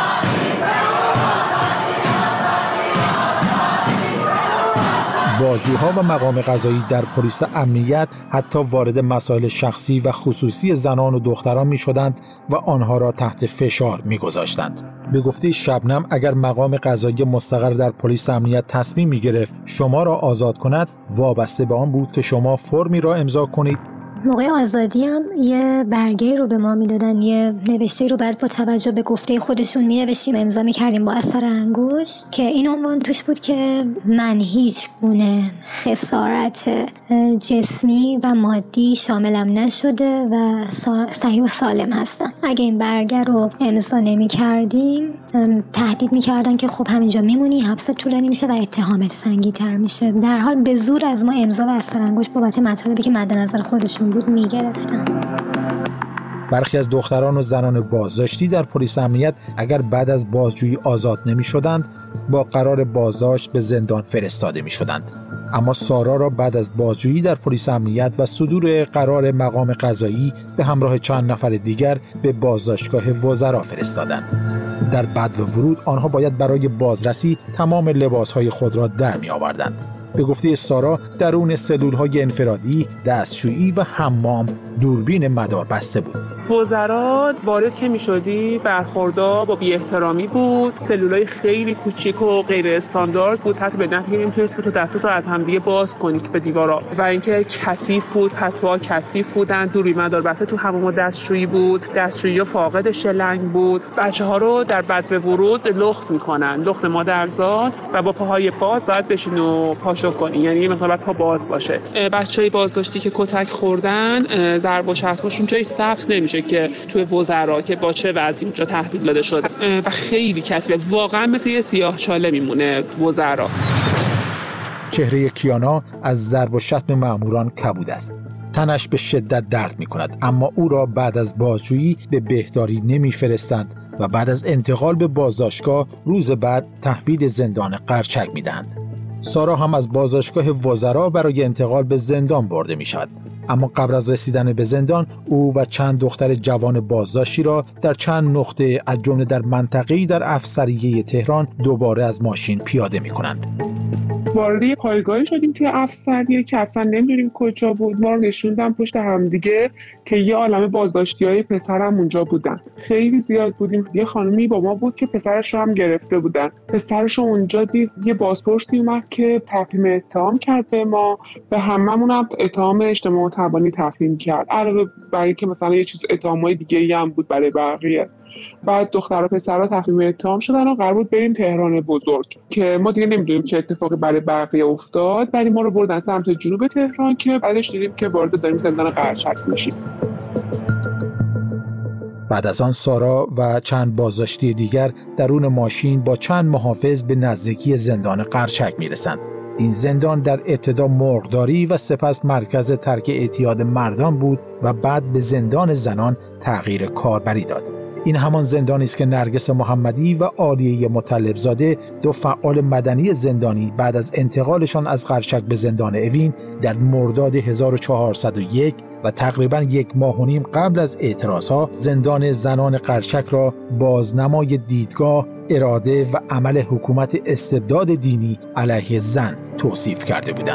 بازجوها و مقام قضایی در پلیس امنیت حتی وارد مسائل شخصی و خصوصی زنان و دختران می شدند و آنها را تحت فشار می گذاشتند. به گفته شبنم اگر مقام قضایی مستقر در پلیس امنیت تصمیم می گرفت شما را آزاد کند، وابسته به آن بود که شما فرمی را امضا کنید. موقع آزادی هم یه برگه رو به ما میدادن، یه نوشته رو بعد با توجه به گفته خودشون می نوشتیم، امضا می کردیم با اثر انگشت که این عنوان توش بود که من هیچ گونه خسارت جسمی و مادی شاملم نشده و صحیح و سالم هستم. اگه این برگه رو امضا نمی کردیم تهدید می کردن که خب همینجا میمونی، حبس طولانی میشه و اتهامت سنگین تر میشه. در حال به زور از ما امضا و اثر انگشت بابت مطالبی که مد نظر خودشون بود میگرفتن. برخی از دختران و زنان بازداشتی در پلیس امنیت اگر بعد از بازجویی آزاد نمی شدند با قرار بازداشت به زندان فرستاده می شدند. اما سارا را بعد از بازجویی در پلیس امنیت و صدور قرار مقام قضایی به همراه چند نفر دیگر به بازداشتگاه وزرا فرستادند. در بعد و ورود آنها باید برای بازرسی تمام لباسهای خود را در می آوردند. به گفته سارا درون سلول‌های انفرادی، دستشویی و حمام دوربین مدار بسته بود. وزرا وارد که می‌شدی برخوردها با بی‌احترامی بود. سلولای خیلی کوچیک و غیر استاندارد بود، حتی به نحوی نمی‌تونستی تو دستات رو از همدیگه باز کنی به دیوارا. و اینکه کثیف بود، پتوها کثیف بودن، دوربین مدار بسته تو حمام و دستشویی بود. دستشویی فاقد شلنگ بود. بچه‌ها رو در بعد به ورود لخت می‌کنن، لخت مادرزاد، و با پاهای باز باید بشین و پاشو کنی، یعنی یه مقدار پا باز باشه. بچه‌های بازداشتی که کتک خوردن ضرب و شتمشون جایی ثبت نمیشه که توی وزرا که با چه وضعی اونجا تحویل داده شده و خیلی کثیفه، واقعا مثل یه سیاه چاله میمونه وزرا. چهره کیانا از ضرب و شتم مأموران کبود است. تنش به شدت درد می‌کند، اما او را بعد از بازجویی به بهداری نمی‌فرستند و بعد از انتقال به بازداشتگاه روز بعد تحویل زندان قرچک می‌دهند. سارا هم از بازداشتگاه وزرا برای انتقال به زندان برده می‌شود. اما قبل از رسیدن به زندان او و چند دختر جوان بازداشتی را در چند نقطه از جمله در منطقه‌ای در افسریه تهران دوباره از ماشین پیاده می‌کنند. وارد پایگاهی شدیم توی افسریه که اصلا نمی‌دونیم کجا بود. ما رو نشوندن پشت هم دیگه که یه عالمه بازداشتیای پسرم اونجا بودن. خیلی زیاد بودیم. یه خانمی با ما بود که پسرش رو هم گرفته بودن. پسرش رو اونجا دید، یه بازپرسی اومد که تفهیم اتهام کرد به ما، به هممون هم اتهام اجتماع تبانی تفهیم کرد. علاوه بر اینکه مثلا یه چیز اتهامای دیگه‌ای هم بود برای بقیه. بعد دختر و پسرها تفهیم اتهام شدن و قرار بود بریم تهران بزرگ که ما دیگه نمیدونیم چه اتفاقی برای بقیه افتاد، ولی ما رو بردن سمت جنوب تهران که بعدش دیدیم که وارد داریم زندان قرچک میشیم. بعد از آن سارا و چند بازداشتی دیگر درون ماشین با چند محافظ به نزدیکی زندان قرچک میرسند. این زندان در ابتدا مرغداری و سپس مرکز ترک اعتیاد مردان بود و بعد به زندان زنان تغییر کاربری داد. این همان زندانی است که نرگس محمدی و عالیه مطلبزاده، دو فعال مدنی زندانی، بعد از انتقالشان از قرچک به زندان اوین در مرداد هزار و چهارصد و یک و تقریباً یک ماه و نیم قبل از اعتراضها زندان زنان قرچک را بازنمای دیدگاه، اراده و عمل حکومت استبداد دینی علیه زن توصیف کرده بودند.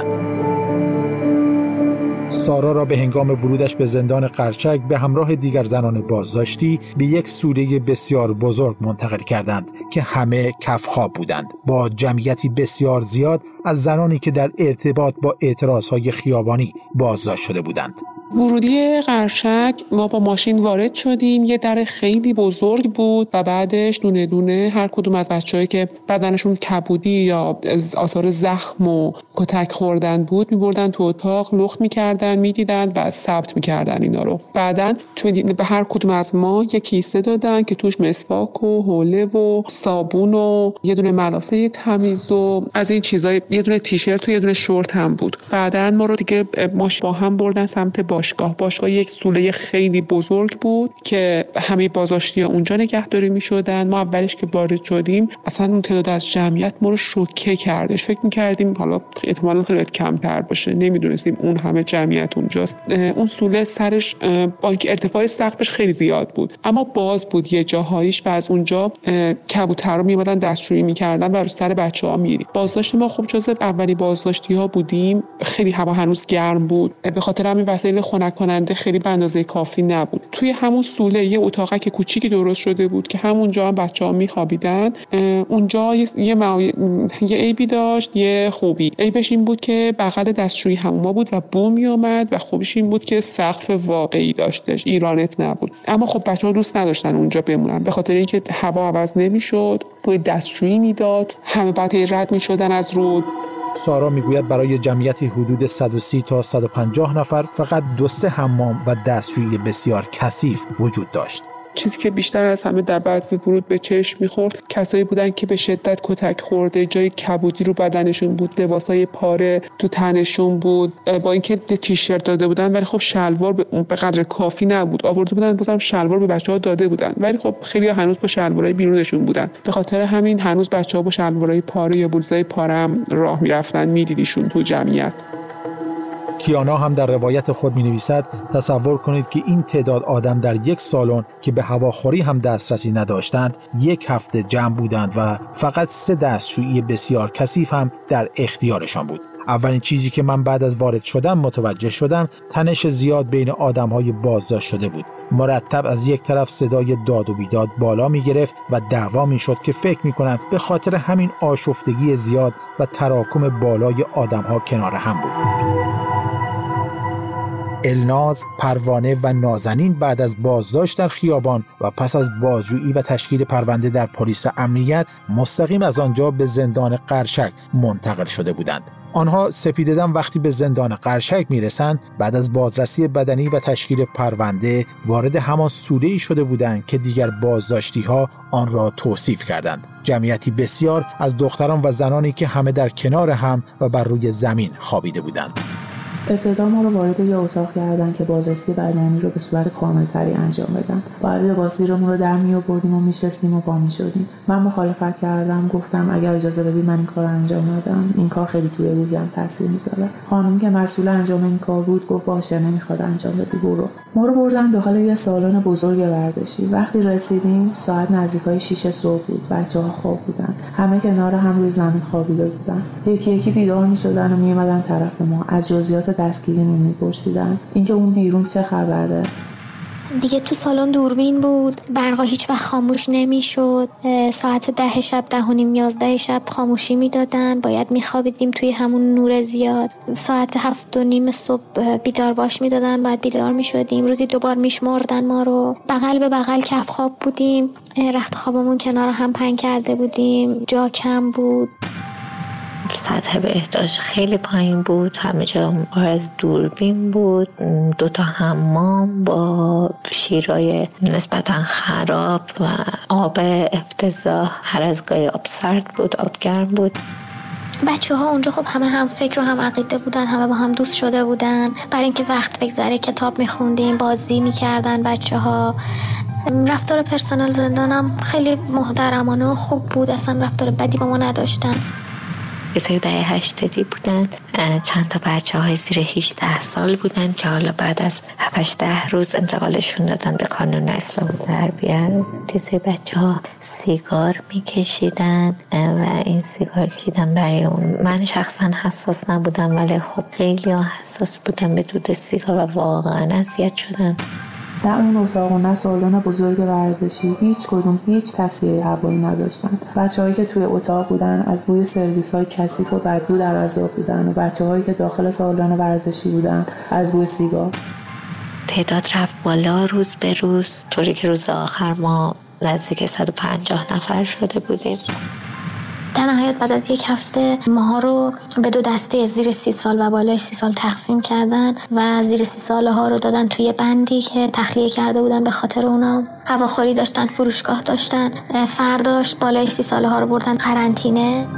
سارا را به هنگام ورودش به زندان قرچک به همراه دیگر زنان بازداشتی به یک سوره بسیار بزرگ منتقل کردند که همه کفخواب بودند، با جمعیتی بسیار زیاد از زنانی که در ارتباط با اعتراضهای خیابانی بازداشت شده بودند. ورودی قرچک ما با ماشین وارد شدیم. یه در خیلی بزرگ بود و بعدش دونه دونه هر کدوم از بچه‌هایی که بدنشون کبودی یا آثار زخم و کتک خوردن بود می‌بردن تو اتاق، لخت می‌کردن، می‌دیدن و ثبت می‌کردن اینا رو. بعداً تو به هر کدوم از ما یک کیسه دادن که توش مسواک و حوله و صابون و یه دونه ملافه تمیز و از این چیزای، یه دونه تیشرت و یه دونه شورت هم بود. بعداً ما رو دیگه ماش با هم بردن سمت باشگاه. باشگاه یک سوله خیلی بزرگ بود که همه بازداشتی‌ها اونجا نگهداری می‌شدن. ما اولش که وارد شدیم اصلا اون تعداد از جمعیت ما رو شوکه کردش. فکر می‌کردیم حالا احتمالاً خیلی کمتر باشه، نمی‌دونستیم اون همه جمعیت اونجاست. اون سوله سرش با اینکه ارتفاع سقفش خیلی زیاد بود اما باز بود یه جاهایش و از اونجا کبوترها می‌اومدن دستشویی می‌کردن و رو سر بچه‌ها می‌ری. بازداشت ما خب جزو اولی بازداشتی‌ها بودیم. خیلی هوا هنوز گرم بود، به خاطر همین وسایل خنک کننده خیلی به اندازه کافی نبود. توی همون سوله یه اتاقک کوچیکی درست شده بود که همونجا هم بچه‌ها میخوابیدن. اونجا یه یه, مع... یه عیبی داشت، یه خوبی. عیبش این بود که بغل دستشویی حموما بود و بو میومد و خوبیش این بود که سقف واقعی داشتش، ایرانت نبود. اما خب بچه‌ها دوست نداشتن اونجا بمونن به خاطر اینکه هوا عوض نمیشد، بوی دستشویی میداد، همه بعد رد میشدن از رود. سارا میگوید برای جمعیتی حدود صد و سی تا صد و پنجاه نفر فقط دو سه حمام و دستشویی بسیار کثیف وجود داشت. چیزی که بیشتر از همه در بعد ورود به چشم می‌خورد کسایی بودن که به شدت کتک خورده، جای کبودی رو بدنشون بود، لباسای پاره تو تنشون بود، با اینکه تیشرت داده بودن ولی خب شلوار به قدر کافی نبود. آورده بودن بازم شلوار به بچه‌ها داده بودن ولی خب خیلی هنوز با شلوارای بیرونشون بودن. به خاطر همین هنوز بچه‌ها با شلوارای پاره یا بلوزای پاره هم راه می‌رفتن، می‌دیدیشون تو جمعیت. کیانا هم در روایت خود می نویسد تصور کنید که این تعداد آدم در یک سالن که به هواخوری هم دسترسی نداشتند یک هفته جمع بودند و فقط سه دستشویی بسیار کثیف هم در اختیارشان بود. اولین چیزی که من بعد از وارد شدم متوجه شدم تنش زیاد بین آدم‌های بازداشت شده بود. مرتب از یک طرف صدای داد و بیداد بالا می گرفت و دعوا می شد که فکر می کنم به خاطر همین آشفتگی زیاد و تراکم بالای آدم‌ها کنار هم بود. الناز، پروانه و نازنین بعد از بازداشت در خیابان و پس از بازجویی و تشکیل پرونده در پلیس امنیت مستقیم از آنجا به زندان قرچک منتقل شده بودند. آنها سپیده‌دم وقتی به زندان قرچک میرسند بعد از بازرسی بدنی و تشکیل پرونده وارد همان سوله‌ای شده بودند که دیگر بازداشتی‌ها آن را توصیف کردند. جمعیتی بسیار از دختران و زنانی که همه در کنار هم و بر روی زمین خوابیده بودند. ابتدا ما رو وارد یه اتاق کردن که بازرسی بدنی رو به صورت کامل‌تری انجام بدن. باید لباس زیرمون رو در می‌آوردیم و می‌شستیم و پا می‌شدیم. من مخالفت کردم، گفتم اگر اجازه بدید من این کار رو انجام بدم. این کار خیلی توی رویم تاثیر می‌ذاره. خانمی که مسئول انجام این کار بود گفت باشه نمی‌خواد انجام بدی برو. ما رو بردن داخل یه سالن بزرگ ورزشی. وقتی رسیدیم ساعت نزدیکای شش صبح بود. بچه‌ها خواب بودن. همه کنار هم روی زمین خوابیده بودن. یکی یکی بیدار می‌شدن و می‌اومدن طرف ما. از جزئیات دستگیری نمی‌پرسیدن. اینکه اون بیرون چه خبره؟ دیگه تو سالن دوربین بود، برقا هیچ وقت خاموش نمیشد. ساعت ده شب، ده و نیم، یازده شب خاموشی میدادن. باید میخوابیدیم توی همون نور زیاد. ساعت هفت و نیم صبح بیدار باش میدادن، باید بیدار میشدیم. روزی دوبار میشمردن ما رو. بغل به بغل کف خواب بودیم. رخت خوابمون کنار هم پهن کرده بودیم. جا کم بود. سطح بهداشت خیلی پایین بود، همه جا پر از دوربین بود، دوتا حمام با شیرای نسبتا خراب و آب افتضاح، هر از گاهی آب سرد بود، آب گرم بود. بچه ها اونجا خب همه هم فکر و هم عقیده بودن، همه با هم دوست شده بودن. برای اینکه وقت بگذره کتاب میخوندیم، بازی میکردن بچه ها. رفتار پرسنل زندانم خیلی محترمانه و خوب بود، اصلا رفتار بدی با ما نداشتن. یه سری دهه هشتادی بودن، چند تا بچه های زیر هجده سال بودن که حالا بعد از هفت ده روز انتقالشون دادن به کانون اسلام و تربیت. یه سری بچه ها سیگار میکشیدن و این سیگار کشیدن برای اون. من شخصا حساس نبودم ولی خب خیلی ها حساس بودن به دود سیگار و واقعا اذیت شدن. در اون اتاق و نه سالن بزرگ ورزشی هیچ کدوم هیچ تصفیه هوایی نداشتن. بچه‌هایی که توی اتاق بودن از بوی سرویس‌های کثیف و بدبو در عذاب بودن و بچه‌هایی که داخل سالن ورزشی بودن از بوی سیگار. تعداد رفت بالا روز به روز، طوری که روز آخر ما نزدیک صد و پنجاه نفر شده بودیم. در نهایت بعد از یک هفته ماها رو به دو دسته زیر سی سال و بالای سی سال تقسیم کردن و زیر سی سال ها رو دادن توی بندی که تخلیه کرده بودن به خاطر اونا. هواخوری داشتن، فروشگاه داشتن. فرداش بالای سی سال ها رو بردن قرنطینه.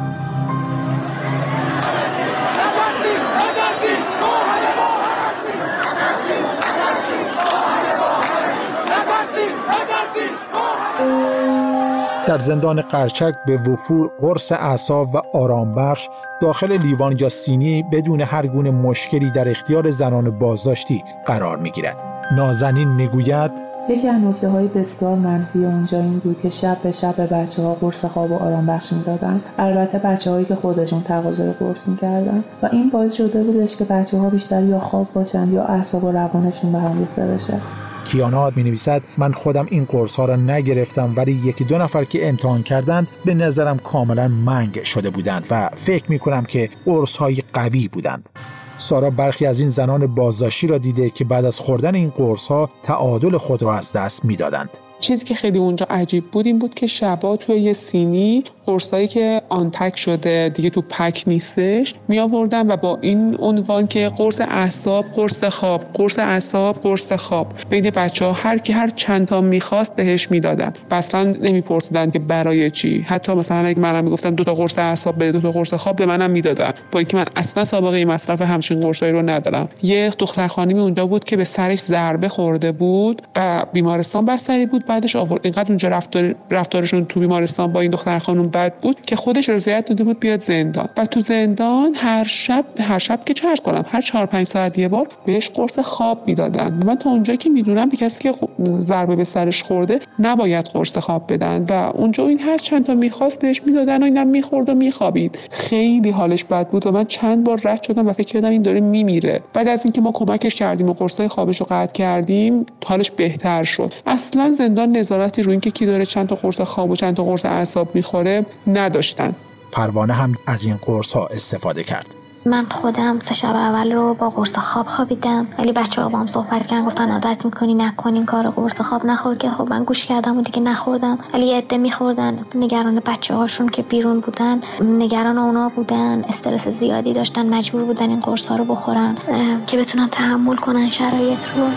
در زندان قرچک به وفور قرص اعصاب و آرامبخش داخل لیوان یا سینی بدون هر گونه مشکلی در اختیار زنان بازداشتی قرار می‌گیرد. نازنین میگوید یکی از نکته‌های بسیار منفی اونجا این بود که شب به شب به بچه‌ها قرص خواب و آرامبخش می‌دادن. البته بچه‌هایی که خودشون تقاضای قرص می‌کردن و این باعث شده بودش که بچه‌ها بیشتر یا خواب باشن یا اعصاب و روانشون به هم ریخته بشه. کیانا می نویسد من خودم این قرص ها را نگرفتم ولی یکی دو نفر که امتحان کردند به نظرم کاملا منگ شده بودند و فکر می کنم که قرص های قوی بودند. سارا برخی از این زنان بازداشتی را دیده که بعد از خوردن این قرص ها تعادل خود را از دست می دادند. چیزی که خیلی اونجا عجیب بود این بود که شبا توی یه سینی قرصایی که آن پک شده دیگه تو پک نیستش می آوردن و با این عنوان که قرص اعصاب، قرص خواب، قرص اعصاب، قرص خواب بین بچه‌ها هر کی هر چند تا می‌خواست بهش میدادن. اصلا نمی‌پرسیدن که برای چی. حتی مثلا اگه منم میگفتن دو تا قرص اعصاب بده، دو تا قرص خواب به منم میدادن. با اینکه من اصلا سابقه مصرف همچین قرصایی رو ندارم. یه دختر خانمی اونجا بود که به سرش ضربه خورده بود و بیمارستان بستری بود. بعدش آورد اینقدر اونجا رفتار رفتارشون تو بیمارستان با این دختر خانم بد بود که خودش رضایت داده بود بیاد زندان. و تو زندان هر شب هر شب که چرت کنم هر چهار پنج ساعت یه بار بهش قرص خواب میدادن. من تا اونجایی که میدونم به کسی که ضربه به سرش خورده نباید قرص خواب بدن و اونجا این هر چند تا میخواست بهش میدادن و اینم میخورد و میخوابید. خیلی حالش بد بود و من چند بار رد شدم و فکر کردم این داره میمیره. بعد از اینکه ما کمکش کردیم و قرصای خوابش رو قطع کردیم حالش بهتر شد. اصلا زندان نظارتی روی اینکه کی داره چند تا قرص خواب و چند تا قرص اعصاب میخوره نداشتن. پروانه هم از این قرص ها استفاده کرد. من خودم سه شب اول رو با قرص خواب خوابیدم ولی بچه‌ها با هم صحبت کردن گفتن عادت می‌کنی نکنین کار قرص خواب نخور که خب من گوش کردم و دیگه نخوردم. ولی یه عده می‌خوردن. نگران بچه‌هاشون که بیرون بودن، نگران اونا بودن، استرس زیادی داشتن، مجبور بودن این قرص‌ها رو بخورن که بتونن تحمل کنن شرایط رو.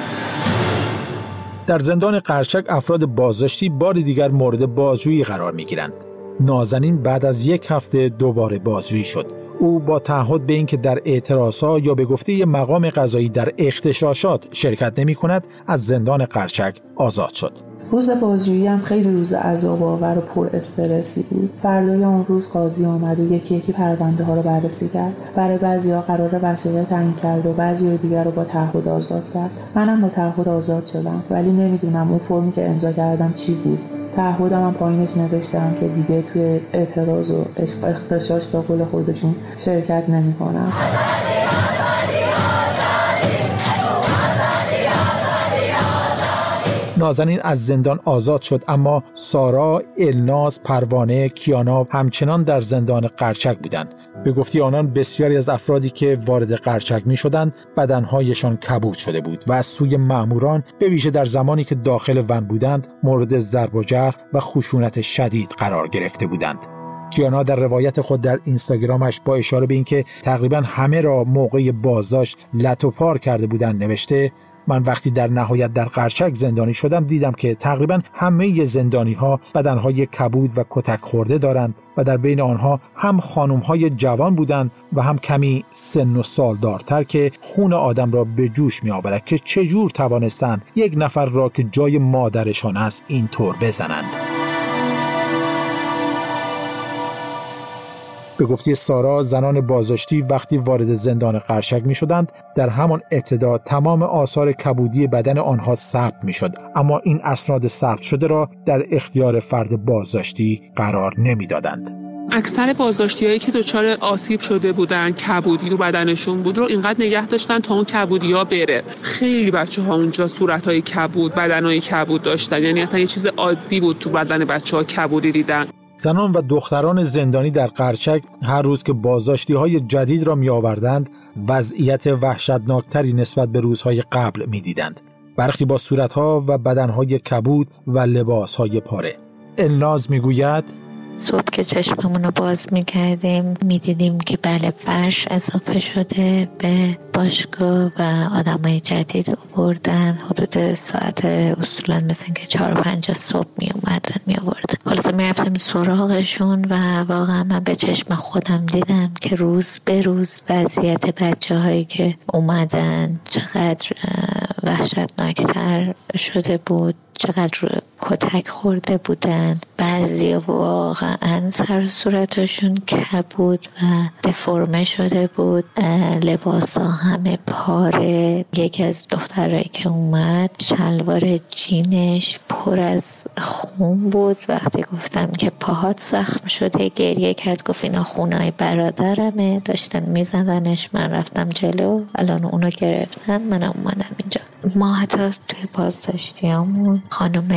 در زندان قرچک افراد بازداشتی بار دیگر مورد بازجویی قرار می‌گیرند. نازنین بعد از یک هفته دوباره بازجویی شد. او با تعهد به اینکه در اعتراضها یا به گفته مقام قضایی در اغتشاشات شرکت نمی‌کند، از زندان قرچک آزاد شد. روز بازجویی هم خیلی روز عذاب‌آور و پر استرسی بود. فردای اون روز قاضی آمد و یکی یکی پرونده ها رو بررسی کرد. برای بعضی‌ها قرار وثیقه تعیین کرد و بعضی دیگر رو با تعهد آزاد کرد. منم با تعهد آزاد شدم ولی نمیدونم اون فرمی که امضا کردم چی بود. تعهدم هم پایینش نوشتم که دیگه توی اعتراض و اغتشاش به قول خودشون شرکت نمی‌کنم. نازنین از زندان آزاد شد اما سارا، الناز، پروانه، کیانا همچنان در زندان قرچک بودند. به گفته آنان بسیاری از افرادی که وارد قرچک می شدند بدنهایشان کبود شده بود و از سوی مأموران به ویژه در زمانی که داخل ون بودند مورد ضرب و جرح و خشونت شدید قرار گرفته بودند. کیانا در روایت خود در اینستاگرامش با اشاره به اینکه تقریبا همه را موقع بازداشت لت و پار کرده بودند نوشته: من وقتی در نهایت در قرچک زندانی شدم دیدم که تقریبا همه زندانی‌ها بدنهای کبود و کتک خورده دارند و در بین آنها هم خانم‌های جوان بودند و هم کمی سن و سالدارتر که خون آدم را به جوش می‌آورد که چجور توانستند یک نفر را که جای مادرشان است اینطور بزنند. به گفته سارا، زنان بازداشتی وقتی وارد زندان قرچک می شدند در همان ابتدا تمام آثار کبودی بدن آنها ثبت می شد، اما این اسناد ثبت شده را در اختیار فرد بازداشتی قرار نمی دادند. اکثر بازداشتیایی که دچار آسیب شده بودن، کبودی تو بدنشون بود رو اینقدر نگه داشتن تا اون کبودی‌ها بره. خیلی بچه‌ها اونجا صورت‌های کبود، بدن‌های کبود داشتن، یعنی اصلا یه چیز عادی بود تو بدن بچه‌ها کبودی دیدن. زنان و دختران زندانی در قرچک هر روز که بازداشتی‌های جدید را می‌آوردند، وضعیت وحشتناکتری نسبت به روزهای قبل می‌دیدند. برخی با صورت‌ها و بدن‌های کبود و لباس‌های پاره. الناز می‌گوید صبح که چشممون رو باز می‌کردیم می‌دیدیم که بله فرش اضافه شده به باشگاه و آدمای جدید آوردن. حدود ساعت اصولا مثل که چهار و پنج صبح می اومدن می آوردن. حالا می رفتم سراغشون و واقعا من به چشم خودم دیدم که روز به روز وضعیت بچه هایی که اومدن چقدر وحشتناکتر شده بود، چقدر کتک خورده بودن. بعضی واقعا سر و صورتشون کبود و دفرمه شده بود، لباس ها همه پاره. یکی از دخترایی که اومد شلوار جینش پر از خون بود. وقتی گفتم که پاهات زخم شده گریه کرد، گفت اینا خونای برادرمه، داشتن میزدنش، من رفتم جلو، الان اونو گرفتن، منم اومدم اینجا. ما حتی توی بازداشتیامون خانم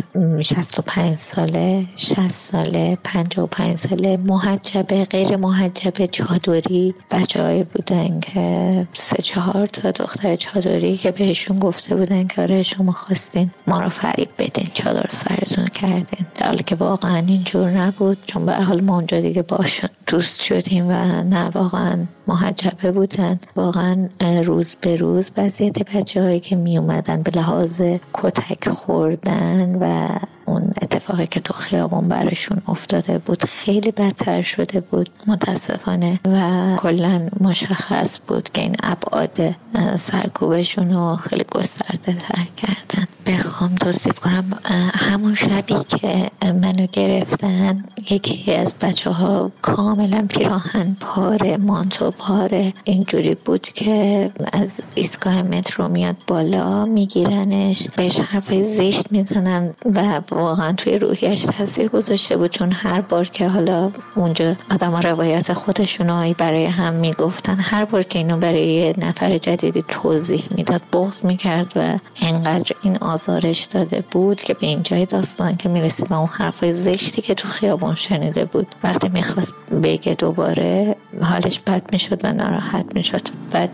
شصت و پنج ساله، شصت ساله، پنجاه و پنج ساله، محجبه، غیر محجبه، چادری بچه هایی بودن که سه چهار تا دختر چادری که بهشون گفته بودن که آره شما خواستین ما رو فریب بدین، چادر سرتون کردین، در حالی که واقعا اینجور نبود. چون به هر حال ما اونجا دیگه باشون دوست شدیم و نه واقعا محجبه بودن. واقعا روز به روز وضعیت بچه هایی که می اومدن به لحاظ کتک خوردن و اون اتفاقی که تو خیابون براشون افتاده بود خیلی بدتر شده بود متاسفانه و کلن مشخص بود که این ابعاد سرکوبشون رو خیلی گسترده تر کردن. بخوام توصیف کنم، همون شبی که منو گرفتن یکی از بچه ها کاملا پیراهن پاره، مانتو پاره، اینجوری بود که از ایستگاه مترو میاد بالا میگیرنش، بهش حرفای زشت میزنن و واقعا توی روحیش تاثیر گذاشته بود. چون هر بار که حالا اونجا آدم ها روایت خودشون برای هم میگفتن، هر بار که اینو برای یه نفر جدیدی توضیح میداد بغض میکرد و انقدر این آزارش داده بود که به این جای داستان که میرسید به اون حرفای زشتی که تو خیابون شنیده بود، وقتی میخواست بگه دوباره حالش بد میشد و ناراحت میشد. و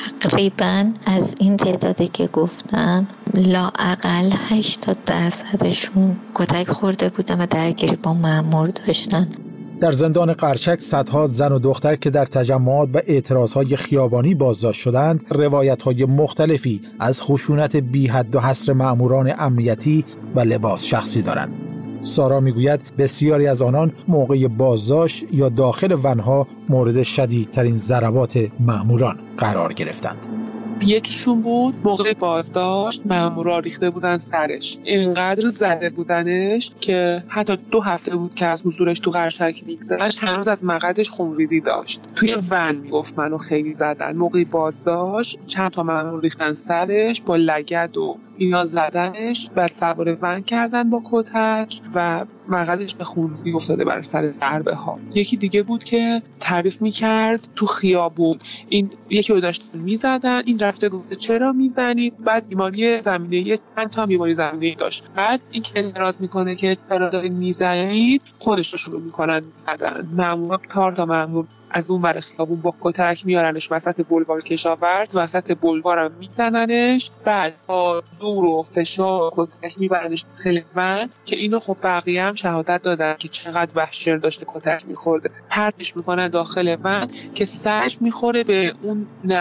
تقریبا از این تعدادی که گفتم لااقل هشتاد درصدشون کتک خورده بودن و درگیری با مأمور داشتن. در زندان قرچک صدها زن و دختر که در تجمعات و اعتراضهای خیابانی بازداشت شدند روایت‌های مختلفی از خشونت بی حد و حصر مأموران امنیتی و لباس شخصی دارند. سارا میگوید بسیاری از آنان موقع بازداشت یا داخل ونها مورد شدیدترین ضربات مأموران قرار گرفتند. یکیشون بود موقع بازداشت مأمورا ریخته بودن سرش، اینقدر زده بودنش که حتی دو هفته بود که از حضورش تو قرچک میگذشت هنوز از مقعدش خونریزی داشت. توی ون میگفت منو خیلی زدن. موقع بازداشت چند تا مأمور ریختن سرش با لگد و اینا زدنش، بعد سوار ون کردن با کتک و مقعدش به خونریزی افتاده بر سر ضربه ها. یکی دیگه بود که تعریف میکرد تو خیابون این یکی رو داشتن میزدن، این رفته گفته چرا میزنید، بعد بیماری زمینه‌ای چند تا بیماری زمینه‌ای داشت، بعد این که اعتراض میکنه که چرا دارید میزنید خودش رو شروع میکنن زدن. مأمور کار تا مأمور از اون ور خیابون با کتک میارنش وسط بلوار کشاورز، وسط بلوارم میزننش، بعد با دور و فشار کتک میبرنش خیلی ون که اینو خب بقیه هم شهادت دادن که چقدر وحشت داشته کتک میخورده. پرتش میکنن داخل ون که سرش میخوره به اون نرد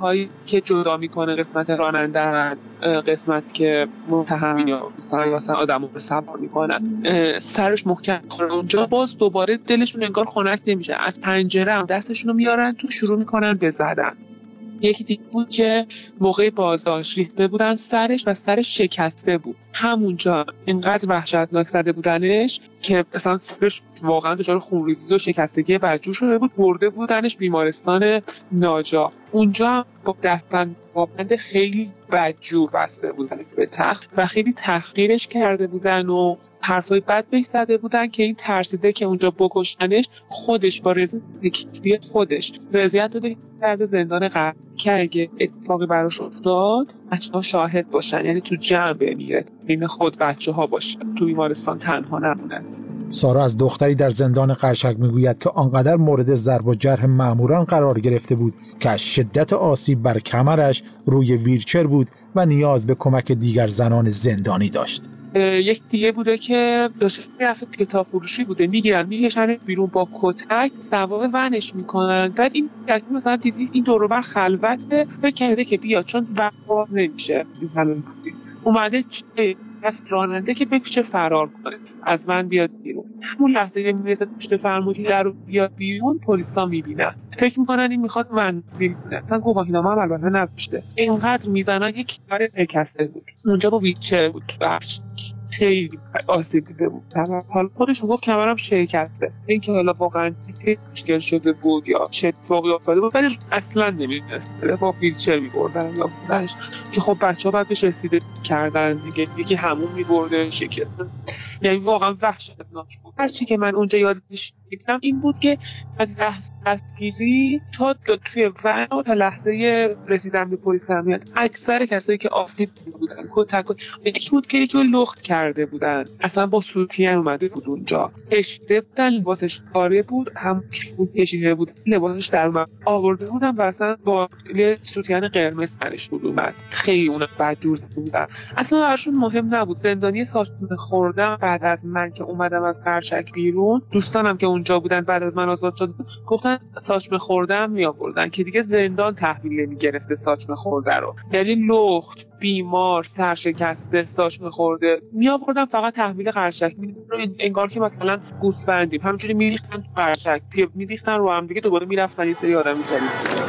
هایی که جدا میکنه قسمت راننده از قسمت که متهم یا مثلا آدمو رو سوار میکنن سرش محکم کنه، اونجا باز دوباره دلشون انگار خنک نمیشه، از پنجره هم دستشون رو میارن تو، شروع میکنن به زدن. یکی دیگه بود که موقع بازداشت ریخته بودن سرش و سرش شکسته بود، همونجا اینقدر وحشتناک زده بودنش که مثلا سرش واقعا دچار خونریزی و شکستگی بدجور شده بود، برده بودنش بیمارستان ناجا. اونجا با دستبند با بند خیلی بدجور بسته بودن به تخت و خیلی تحقیرش کرده بودن و حرفای بد بهش زده بودن که این ترسیده که اونجا بکشنش، خودش با رضایت خودش رضایت داده کرده زندان قرار که اگه اتفاقی براش افتاد بچه‌ها شاهد باشن، یعنی تو جمع بمیره، بین خود بچه‌ها باشن، تو بیمارستان تنها نمونن. سارا از دختری در زندان قرشک میگوید که آنقدر مورد ضرب و جرح ماموران قرار گرفته بود که از شدت آسیب بر کمرش روی ویلچر بود و نیاز به کمک دیگر زنان زندانی داشت. یک دیگه بوده که داشته رفت کتاب فروشی بوده، میگیرن میکشن بیرون با کتک سوار ونش میکنن، بعد این مثلا دیدی این دور و بر خلوته، فکر کرده که بیا چون وقت نمیشه این حالون نیست، اومده راننده که بپیچه فرار کنه از من بیاد بیرون. همون لحظه که میرسه پشت فرمودی در رو بیاد بیرون، پلیسا میبینن، فکر میکنن این میخواد من بیرونه، اصلا گواهینامه هم البته نداشته، اینقدر میزنن یک کار شکسته بود، اونجا با ویلچر بود، بخش خیلی آسیب دیده بود. حالا خودش میگفت کمرم شکسته، این که حالا واقعا چیزی مشکل شده بود یا چه اتفاقی افتاده بود ولی اصلا نمیدونست، با ویلچر میبردن یا بودنش که خب بچه‌ها بعد بهش رسیده کردن دیگه، یکی همون میبرده شکستن، یعنی واقعا وحشتناک بود. هرچی که من اونجا یادش میگم این بود که از لحظه دستگیری تا توی ون تا لحظه رسیدن به پلیس امنیت اکثر کسایی که آسیب دیده بودن کتک یکی بود که یکی رو لخت کرده بودن، اصلا با سوتین اومده بود اونجا، کشیده بودن، لباسش پاره بود، هم بود کشیده بود لباسش در اومد آورده بودن و اصلا با سوتین قرمز سرش بود اومد، خیلی اونا بدجور بودن، اصلا براشون مهم نبود. زندانی ساچمه خوردم بعد از من که اومدم از قرشک بیرون، دوستانم که اونجا بودن بعد از من آزاد شد گفتن ساچمه خوردم می آوردن که دیگه زندان تحویل نمیگرفته ساچمه خورده رو، یعنی لخت، بیمار، سرشکسته، ساچمه خورده می آوردن فقط تحویل قرشک، انگار که مثلا گوسفندیم همینجوری میریختن تو قرشک، میریختن رو هم دیگه، دوباره میرفتن یه سری آدم جدید.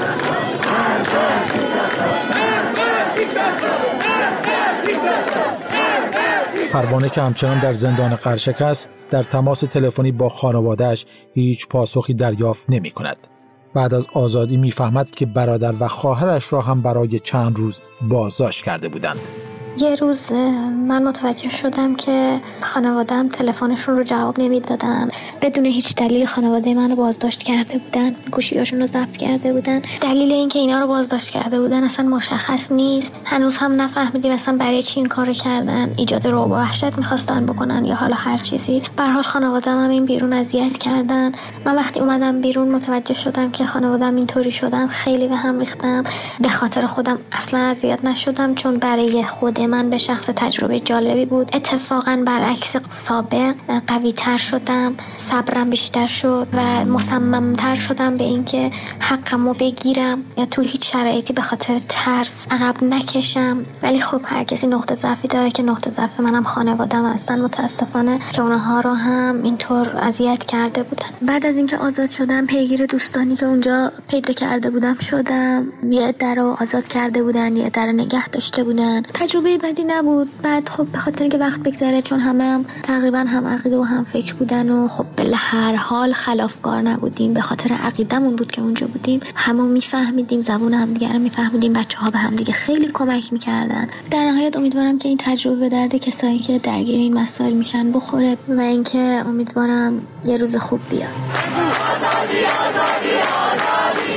پروانه که همچنان در زندان قرشک است در تماس تلفنی با خانواده‌اش هیچ پاسخی دریافت نمی‌کند. بعد از آزادی می‌فهمد که برادر و خواهرش را هم برای چند روز بازداشت کرده بودند. یه روز من متوجه شدم که خانواده‌ام تلفنشون رو جواب نمیدادن، بدون هیچ دلیل خانواده من رو بازداشت کرده بودن، گوشیاشون رو ضبط کرده بودن. دلیل اینکه اینا رو بازداشت کرده بودن اصلا مشخص نیست، هنوز هم نفهمیدیم اصلا برای چی این کارو کردن، ایجاد رعب و وحشت می‌خواستن بکنن یا حالا هر چیزی. به هر حال خانواده‌ام هم این بیرون اذیت کردن. من وقتی اومدم بیرون متوجه شدم که خانواده‌ام اینطوری شدن، خیلی به هم ریختم. به خاطر خودم اصلا اذیت نشدم چون برای خود من به شخص تجربه جالبی بود. اتفاقا برعکس سابق قوی تر شدم، صبرم بیشتر شد و مصمم تر شدم به اینکه حقمو بگیرم یا تو هیچ شرایطی به خاطر ترس عقب نکشم. ولی خب هر کسی نقطه ضعفی داره که نقطه ضعف منم خانواده‌ام هستن متاسفانه که اونها رو هم اینطور اذیت کرده بودن. بعد از اینکه آزاد شدم پیگیر دوستانی که اونجا پیدا کرده بودم شدم، یه عده رو آزاد کرده بودن، یه عده رو نگه داشته بودن. تجربه بدی نبود. بعد خب به خاطر اینکه وقت بگذره چون همه هم تقریبا هم عقیده و هم فکر بودن و خب به هر حال خلافکار نبودیم، به خاطر عقیدمون بود که اونجا بودیم، همون میفهمیدیم، زبون همدیگه رو میفهمیدیم، بچه‌ها به هم دیگه خیلی کمک میکردن. در نهایت امیدوارم که این تجربه به درد کسایی که درگیر این مسائل میشن بخوره و اینکه امیدوارم یه روز خوب بیاد. آزادی، آزادی، آزادی.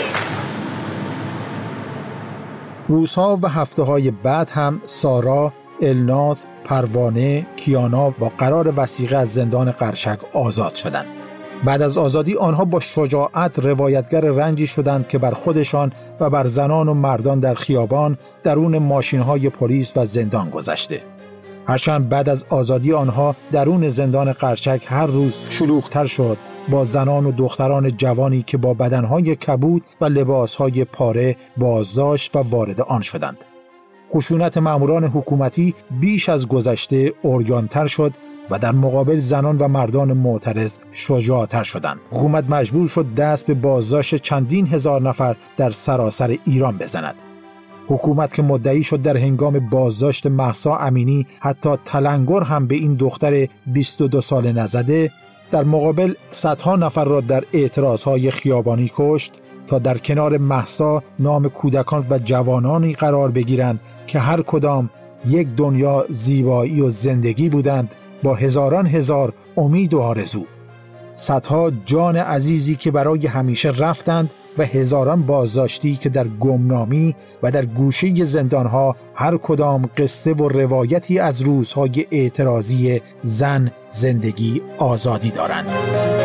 روزها و هفته‌های بعد هم سارا، الناز، پروانه، کیانا با قرار وثیقه از زندان قرشک آزاد شدند. بعد از آزادی آنها با شجاعت روایتگر رنجی شدند که بر خودشان و بر زنان و مردان در خیابان، درون ماشین‌های پلیس و زندان گذشته. هرچند بعد از آزادی آنها درون زندان قرشک هر روز شلوغ‌تر شد با زنان و دختران جوانی که با بدنهای کبود و لباسهای پاره بازداشت و وارد آن شدند. خشونت ماموران حکومتی بیش از گذشته عریان‌تر شد و در مقابل زنان و مردان معترض شجاع‌تر شدند. حکومت مجبور شد دست به بازداشت چندین هزار نفر در سراسر ایران بزند. حکومت که مدعی شد در هنگام بازداشت مهسا امینی حتی تلنگر هم به این دختر بیست و دو ساله نزده، در مقابل صدها نفر را در اعتراضهای خیابانی کشت تا در کنار مهسا نام کودکان و جوانانی قرار بگیرند که هر کدام یک دنیا زیبایی و زندگی بودند با هزاران هزار امید و آرزو. صدها جان عزیزی که برای همیشه رفتند و هزاران بازداشتی که در گمنامی و در گوشه زندانها هر کدام قصه و روایتی از روزهای اعتراضی زن، زندگی، آزادی دارند.